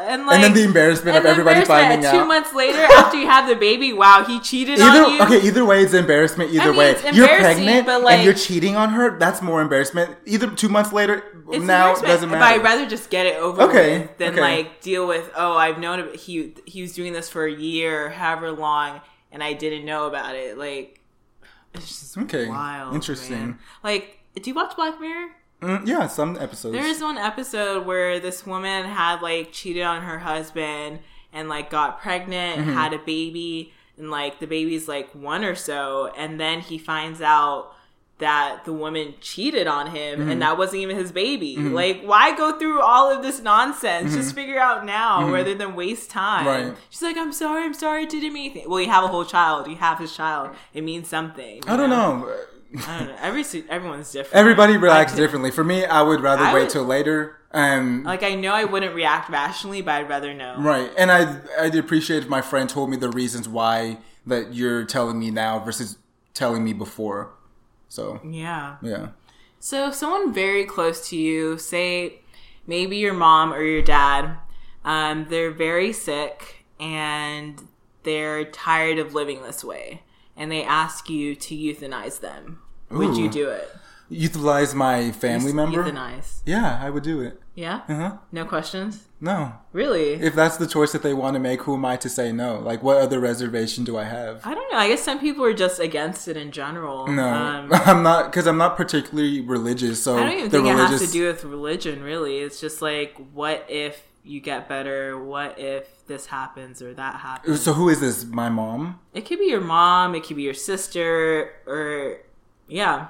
and like and then the embarrassment and of everybody embarrassment. finding Two out. months later, after you have the baby, wow, he cheated Either, on you. Okay, either way, it's embarrassment. Either I mean, way, it's you're embarrassing, pregnant but, like, and you're cheating on her. That's more embarrassment. Either two months later, It's now it embarrassment, doesn't But matter. I'd rather just get it over Okay, with than okay. like deal with. Oh, I've known it. He he was doing this for a year, however long, and I didn't know about it. Like, it's just Okay, wild. interesting. Man. Like, do you watch Black Mirror? Mm, yeah, some episodes. There is one episode where this woman had like cheated on her husband and like got pregnant, Mm-hmm. had a baby, and like the baby's like one or so, and then he finds out that the woman cheated on him Mm-hmm. and that wasn't even his baby. Mm-hmm. Like, why go through all of this nonsense? Mm-hmm. Just figure out now Mm-hmm. rather than waste time. Right. She's like, I'm sorry, I'm sorry, it didn't mean anything. Well, you have a whole child. You have his child. It means something. you I don't know. I don't know. Every everyone's different. Everybody I reacts could- differently. For me, I would rather I wait would- till later. And Like, I know I wouldn't react rationally, but I'd rather know. right, and I I'd appreciate if my friend told me the reasons why that you're telling me now versus telling me before. So Yeah. yeah. So if someone very close to you, say maybe your mom or your dad, um, they're very sick and they're tired of living this way, and they ask you to euthanize them, would you Ooh. do it? Euthanize my family member? Euthanize. Yeah, I would do it. Yeah? Uh-huh. No questions? No. Really? If that's the choice that they want to make, who am I to say no? Like, what other reservation do I have? I don't know. I guess some people are just against it in general. No, Um, I'm not, because I'm not particularly religious. So I don't even the think religious... it has to do with religion, really. It's just like, what if you get better? What if this happens or that happens? So who is this? My mom? It could be your mom, it could be your sister, or yeah.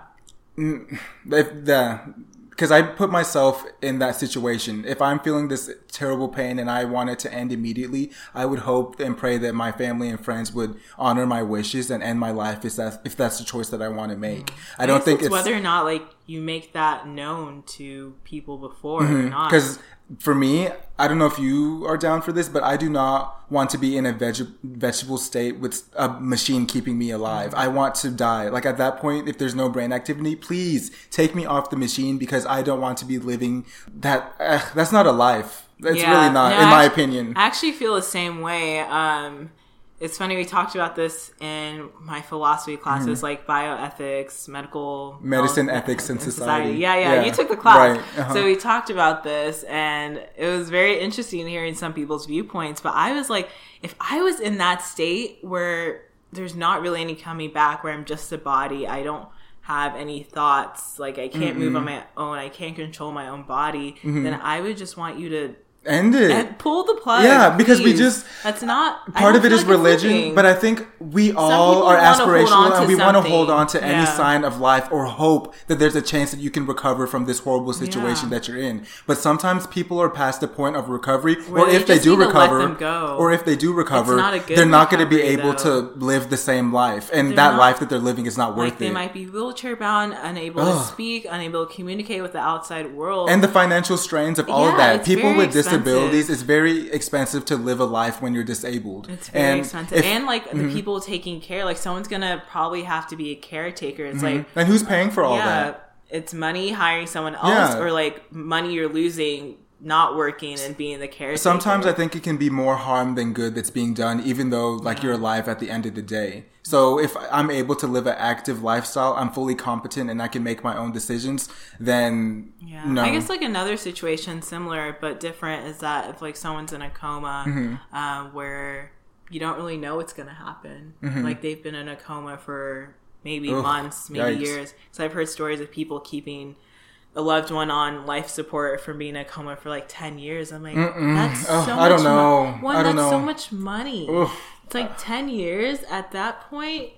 If the because I put myself in that situation. If I'm feeling this terrible pain and I want it to end immediately, I would hope and pray that my family and friends would honor my wishes and end my life if that's, if that's the choice that I want to make. I don't guess think it's, it's whether or not like you make that known to people before or not. because for me, I don't know if you are down for this, but I do not want to be in a veg- vegetable state with a machine keeping me alive. I want to die. Like at that point, if there's no brain activity, please take me off the machine because I don't want to be living that. Uh, that's not a life. It's Yeah. really not, No, in I my actually- opinion. I actually feel the same way. Um, it's funny, we talked about this in my philosophy classes, Mm-hmm. like bioethics, medical Medicine, health, ethics, and society. Yeah, yeah, Yeah. you took the class. Right, uh-huh. So we talked about this, and it was very interesting hearing some people's viewpoints. But I was like, if I was in that state where there's not really any coming back, where I'm just a body, I don't have any thoughts, like I can't move on my own, I can't control my own body, Mm-hmm. then I would just want you to End it. and pull the plug. Yeah, because we please. just- That's not I Part don't of it feel is like it's religion, living. but I think we all people are wanna hold on aspirational to and we want to something. hold on to any Yeah. sign of life or hope that there's a chance that you can recover from this horrible situation Yeah. that you're in. But sometimes people are past the point of recovery, Where or they if they just do need to let recover, them go. or if they do recover, not a good they're not going to be recovery, able though. to live the same life, and They're that not- life that they're living is not worth like they it. might be wheelchair bound, unable Ugh. to speak, unable to communicate with the outside world. And the financial strains of all of Yeah, that. it's People very with expensive. disabilities, it's very expensive to live a life when you're disabled. It's very and expensive. if- Mm-hmm. and like the people taking care, like someone's gonna probably have to be a caretaker. It's like and who's paying for all yeah, that? it's money hiring someone else, Yeah. or like money you're losing not working and being the caretaker. Sometimes I think it can be more harm than good that's being done, even though like you're alive at the end of the day. So if I'm able to live an active lifestyle, I'm fully competent and I can make my own decisions, then Yeah, no. I guess like another situation similar but different is that if like someone's in a coma Mm-hmm. uh, where you don't really know what's going to happen, like they've been in a coma for maybe Mm-hmm. Ugh, months, maybe yikes. years. So I've heard stories of people keeping a loved one on life support from being in a coma for like ten years. I'm like, that's Ugh, so I don't much know. mo- One, I don't that's so know. much money. Ugh. It's like ten years at that point.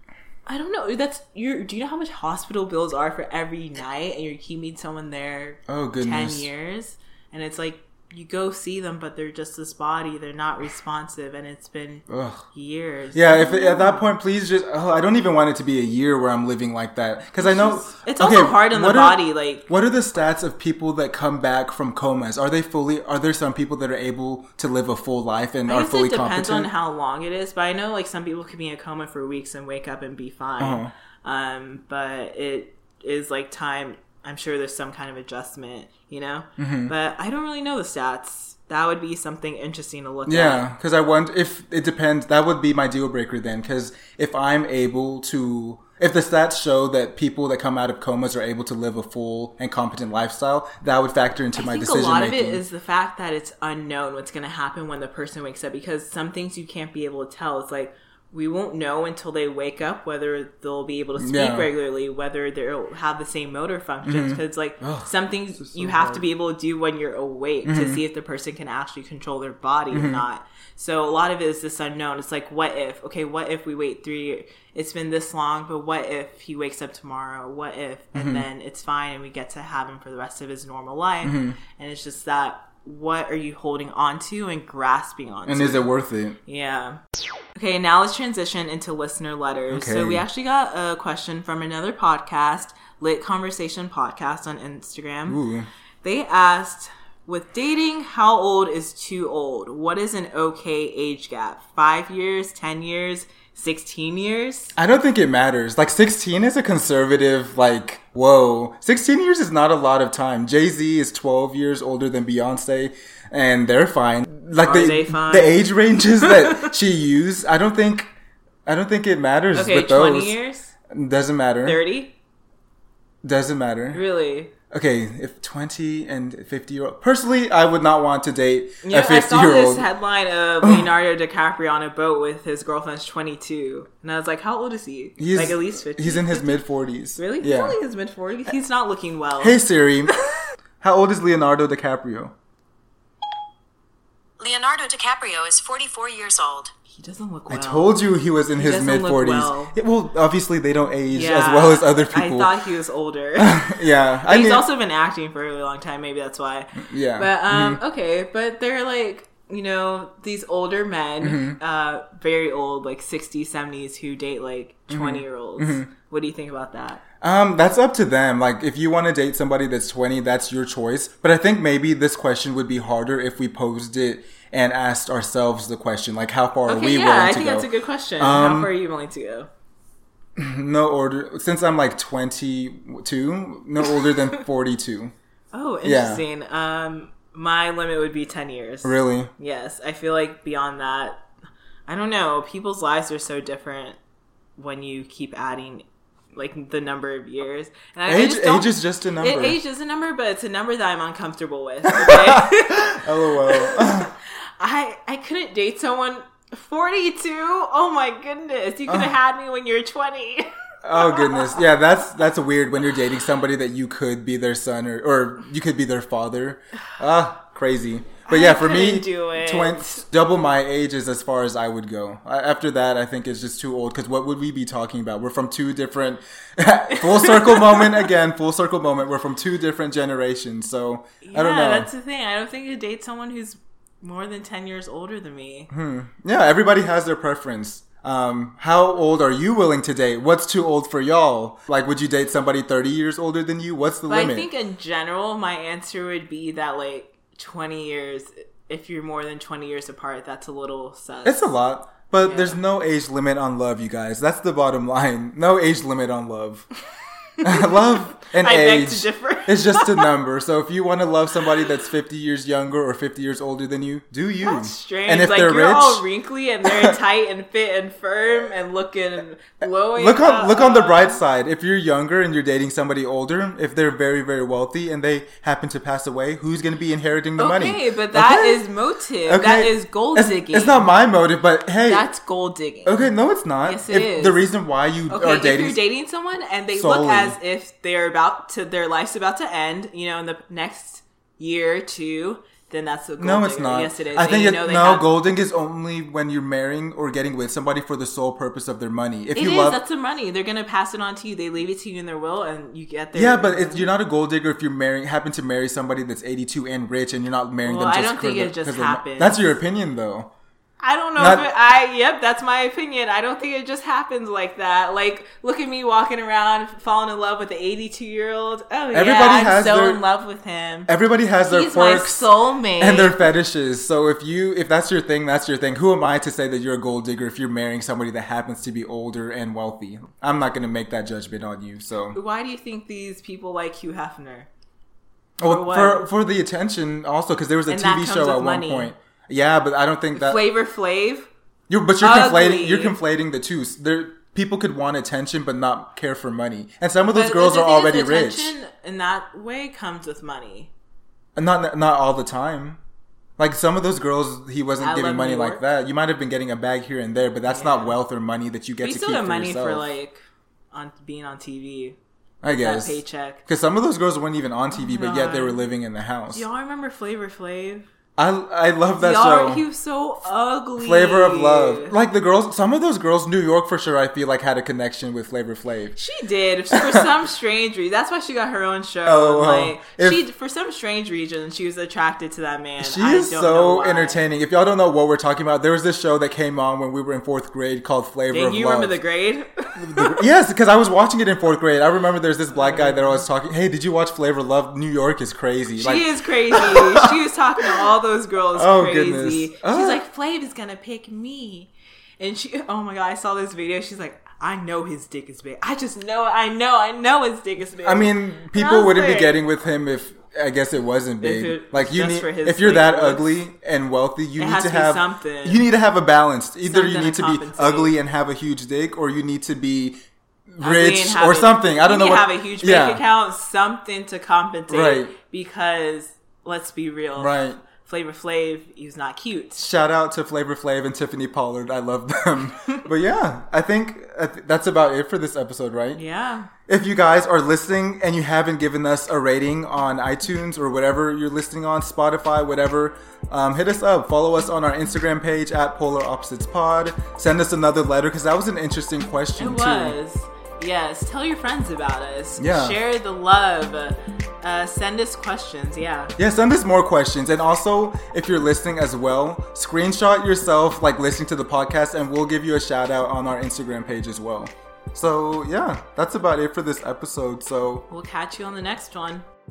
I don't know. That's you. Do you know how much hospital bills are for every night, and you're keeping someone there Oh, ten goodness. years, and it's like you go see them, but they're just this body. They're not responsive, and it's been Ugh. years. Yeah, if at that point, please just. Oh, I don't even want it to be a year where I'm living like that because I know It's also hard on the what are- body. Like What are the stats of people that come back from comas? Are they fully? Are there some people that are able to live a full life and I are guess fully it depends competent? on how long it is, but I know like some people could be in a coma for weeks and wake up and be fine. Uh-huh. Um, but it is like time I'm sure there's some kind of adjustment, you know? Mm-hmm. But I don't really know the stats. That would be something interesting to look yeah, at. Yeah, because I wonder if it depends. That would be my deal breaker then. Because if I'm able to, if the stats show that people that come out of comas are able to live a full and competent lifestyle, that would factor into I my think decision a lot making. of it is the fact that it's unknown what's going to happen when the person wakes up, because some things you can't be able to tell. It's like, we won't know until they wake up whether they'll be able to speak Yeah. regularly, whether they'll have the same motor functions. Because, like, Ugh, some things so you have hard. to be able to do when you're awake Mm-hmm. to see if the person can actually control their body Mm-hmm. or not. So a lot of it is this unknown. It's like, what if? Okay, what if we wait three years? It's been this long, but what if he wakes up tomorrow? What if? And Mm-hmm. then it's fine and we get to have him for the rest of his normal life. Mm-hmm. And it's just that, what are you holding on to and grasping onto? And is it worth it? Yeah. Okay, now let's transition into listener letters. Okay. So we actually got a question from another podcast, Lit Conversation Podcast on Instagram. Ooh. They asked, with dating, how old is too old? What is an okay age gap? Five years, ten years, sixteen years? I don't think it matters. Like, sixteen is a conservative, like, whoa. sixteen years is not a lot of time. Jay-Z is twelve years older than Beyonce, and they're fine. Like, Are the, they fine? the age ranges that she used, I don't think, I don't think it matters Okay, with those. twenty years? Doesn't matter. thirty? Doesn't matter. Really? Okay, if twenty and fifty year old, personally, I would not want to date You know, a I fifty saw year this old. headline of Leonardo DiCaprio on a boat with his girlfriend's twenty-two. And I was like, how old is he? He's, like at least fifty? He's in his mid forties. Really? He's Yeah. only in his mid forties? He's not looking well. Hey Siri, how old is Leonardo DiCaprio? Leonardo DiCaprio is forty-four years old. He doesn't look well. I told you he was in He his doesn't mid look forties. well. Yeah, well, obviously they don't age Yeah, as well as other people. I thought he was older. yeah, I He's mean, also been acting for a really long time. Maybe that's why. yeah. But um, Mhm. okay, but they're like, you know, these older men, Mm-hmm. uh, very old, like sixties, seventies, who date like Mm-hmm. twenty year olds. What do you think about that? Um, that's up to them. Like, if you want to date somebody that's twenty, that's your choice. But I think maybe this question would be harder if we posed it and asked ourselves the question, like, how far are Okay, we yeah, willing I to think go? that's a good question. Um, How far are you willing to go? No order. Since I'm like twenty-two, no older than forty-two. Oh, Yeah. interesting. Um, my limit would be ten years. Really? Yes, I feel like beyond that, I don't know. People's lives are so different when you keep adding, like, the number of years. And I, I Age, just don't- age is just a number. It, age is a number, but it's a number that I'm uncomfortable with. Okay? LOL. I I couldn't date someone forty-two. Oh my goodness, you could have had me when you were twenty. Oh goodness, yeah, that's that's weird when you're dating somebody that you could be their son or or you could be their father. Ah, crazy. But yeah, I for me, couldn't do it. twen- double my age is as far as I would go. I, after that, I think it's just too old. Because what would we be talking about? We're from two different full circle moment again. Full circle moment. We're from two different generations. So Yeah, I don't know. that's the thing. I don't think you date someone who's more than ten years older than me. Yeah, everybody has their preference. Um, how old are you willing to date? What's too old for y'all? Like, would you date somebody thirty years older than you? What's the But limit? I think in general, my answer would be that, like, twenty years, if you're more than twenty years apart, that's a little sus. It's a lot, but Yeah. there's no age limit on love, you guys. That's the bottom line. No age limit on love. Love and I beg age to differ. is just a number. So if you want to love somebody that's fifty years younger or fifty years older than you, do you. That's strange. And if like, they're you're rich, all wrinkly and they're tight and fit and firm and looking glowing. look on look on the Uh, bright side. If you're younger and you're dating somebody older, if they're very very wealthy and they happen to pass away, who's going to be inheriting the money? Okay, but that Okay? is motive. That is gold It's- digging. It's not my motive, but hey. That's gold digging. Okay, no, it's not. Yes, it if is. The reason why you Okay, are if dating, you're dating someone and they solely. look as if they're about to, their life's about to end, you know, in the next year or two, then that's a gold no, it's digger. not. Yes, it is. I And think you it, know they no, have- golding is only when you're marrying or getting with somebody for the sole purpose of their money. If It you is. love, That's the money. They're gonna pass it on to you. They leave it to you in their will, and you get their. yeah, but it's, you're not a gold digger if you're marrying, happen to marry somebody that's eighty-two and rich, and you're not marrying Well, them. I Just don't think for it the- just 'cause they're ma- happens. That's your opinion, though. I don't know Not- if it, I, yep, that's my opinion. I don't think it just happens like that. Like, look at me walking around, falling in love with the eighty-two year old. Oh, yeah, Everybody I'm has so their- in love with him. Everybody has their He's my quirks soulmate. and their fetishes. So if you if that's your thing, that's your thing. Who am I to say that you're a gold digger if you're marrying somebody that happens to be older and wealthy? I'm not going to make that judgment on you. So Why do you think these people like Hugh Hefner? oh, For what? for for the attention also, because there was a And T that V comes show with at money. one point. Yeah, but I don't think that Flavor Flav? you're but you're Ugly. conflating you're conflating the two. There people could want attention but not care for money, and some of those But girls the are thing is, already rich. attention in that way comes with money. And Not not all the time. Like some of those girls, he wasn't I giving Love money New like York. that. You might have been getting a bag here and there, but that's Yeah. not wealth or money that you get We to still keep get for money yourself. for like on being on T V. I That guess paycheck. because some of those girls weren't even on T V, but yet they God. were living in the house. Y'all remember Flavor Flav? I I love that Y'all, show. he was so ugly. Flavor of Love. Like the girls, some of those girls, New York for sure, I feel like had a connection with Flavor Flav. She did for some strange reason. That's why she got her own show. Oh, well, like if- she, for some strange reason, she was attracted to that man. She I is don't know so why. entertaining. If y'all don't know what we're talking about, there was this show that came on when we were in fourth grade called Flavor Dang, of you Love. remember the grade? The- yes, because I was watching it in fourth grade. I remember there's this black guy that I was talking. Hey, did you watch Flavor of Love? New York is crazy. She Like, is crazy. She was talking to all those girls. Oh, crazy. goodness. She's Ah. like, Flav is gonna pick me, and she. Oh my god, I saw this video. She's like, I know his dick is big. I just know. I know. I know his dick is big. I mean, I people was wouldn't be like- getting with him if I guess it wasn't big. it- like you just need, for his if you're big that looks. ugly and wealthy, you It need has to to be have something. You need to have a balance. Either you Something need to to be compensate. ugly and have a huge dick, or you need to be Ugly rich and have or a- something. I don't know you what. have a huge bank yeah, account, something to compensate. Right. Because let's be real. right. Flavor Flav, he's not cute. Shout out to Flavor Flav and Tiffany Pollard. I love them. But yeah, I think I th- that's about it for this episode, right? Yeah. If you guys are listening and you haven't given us a rating on iTunes or whatever you're listening on, Spotify, whatever, um, hit us up. Follow us on our Instagram page at Polar Opposites Pod. Send us another letter because that was an interesting question It too. was. Yes. Tell your friends about us. Yeah. Share the love. Uh, send us questions. Yeah. Yeah, send us more questions. And also, if you're listening as well, screenshot yourself like listening to the podcast and we'll give you a shout out on our Instagram page as well. So yeah, that's about it for this episode. So We'll catch you on the next one.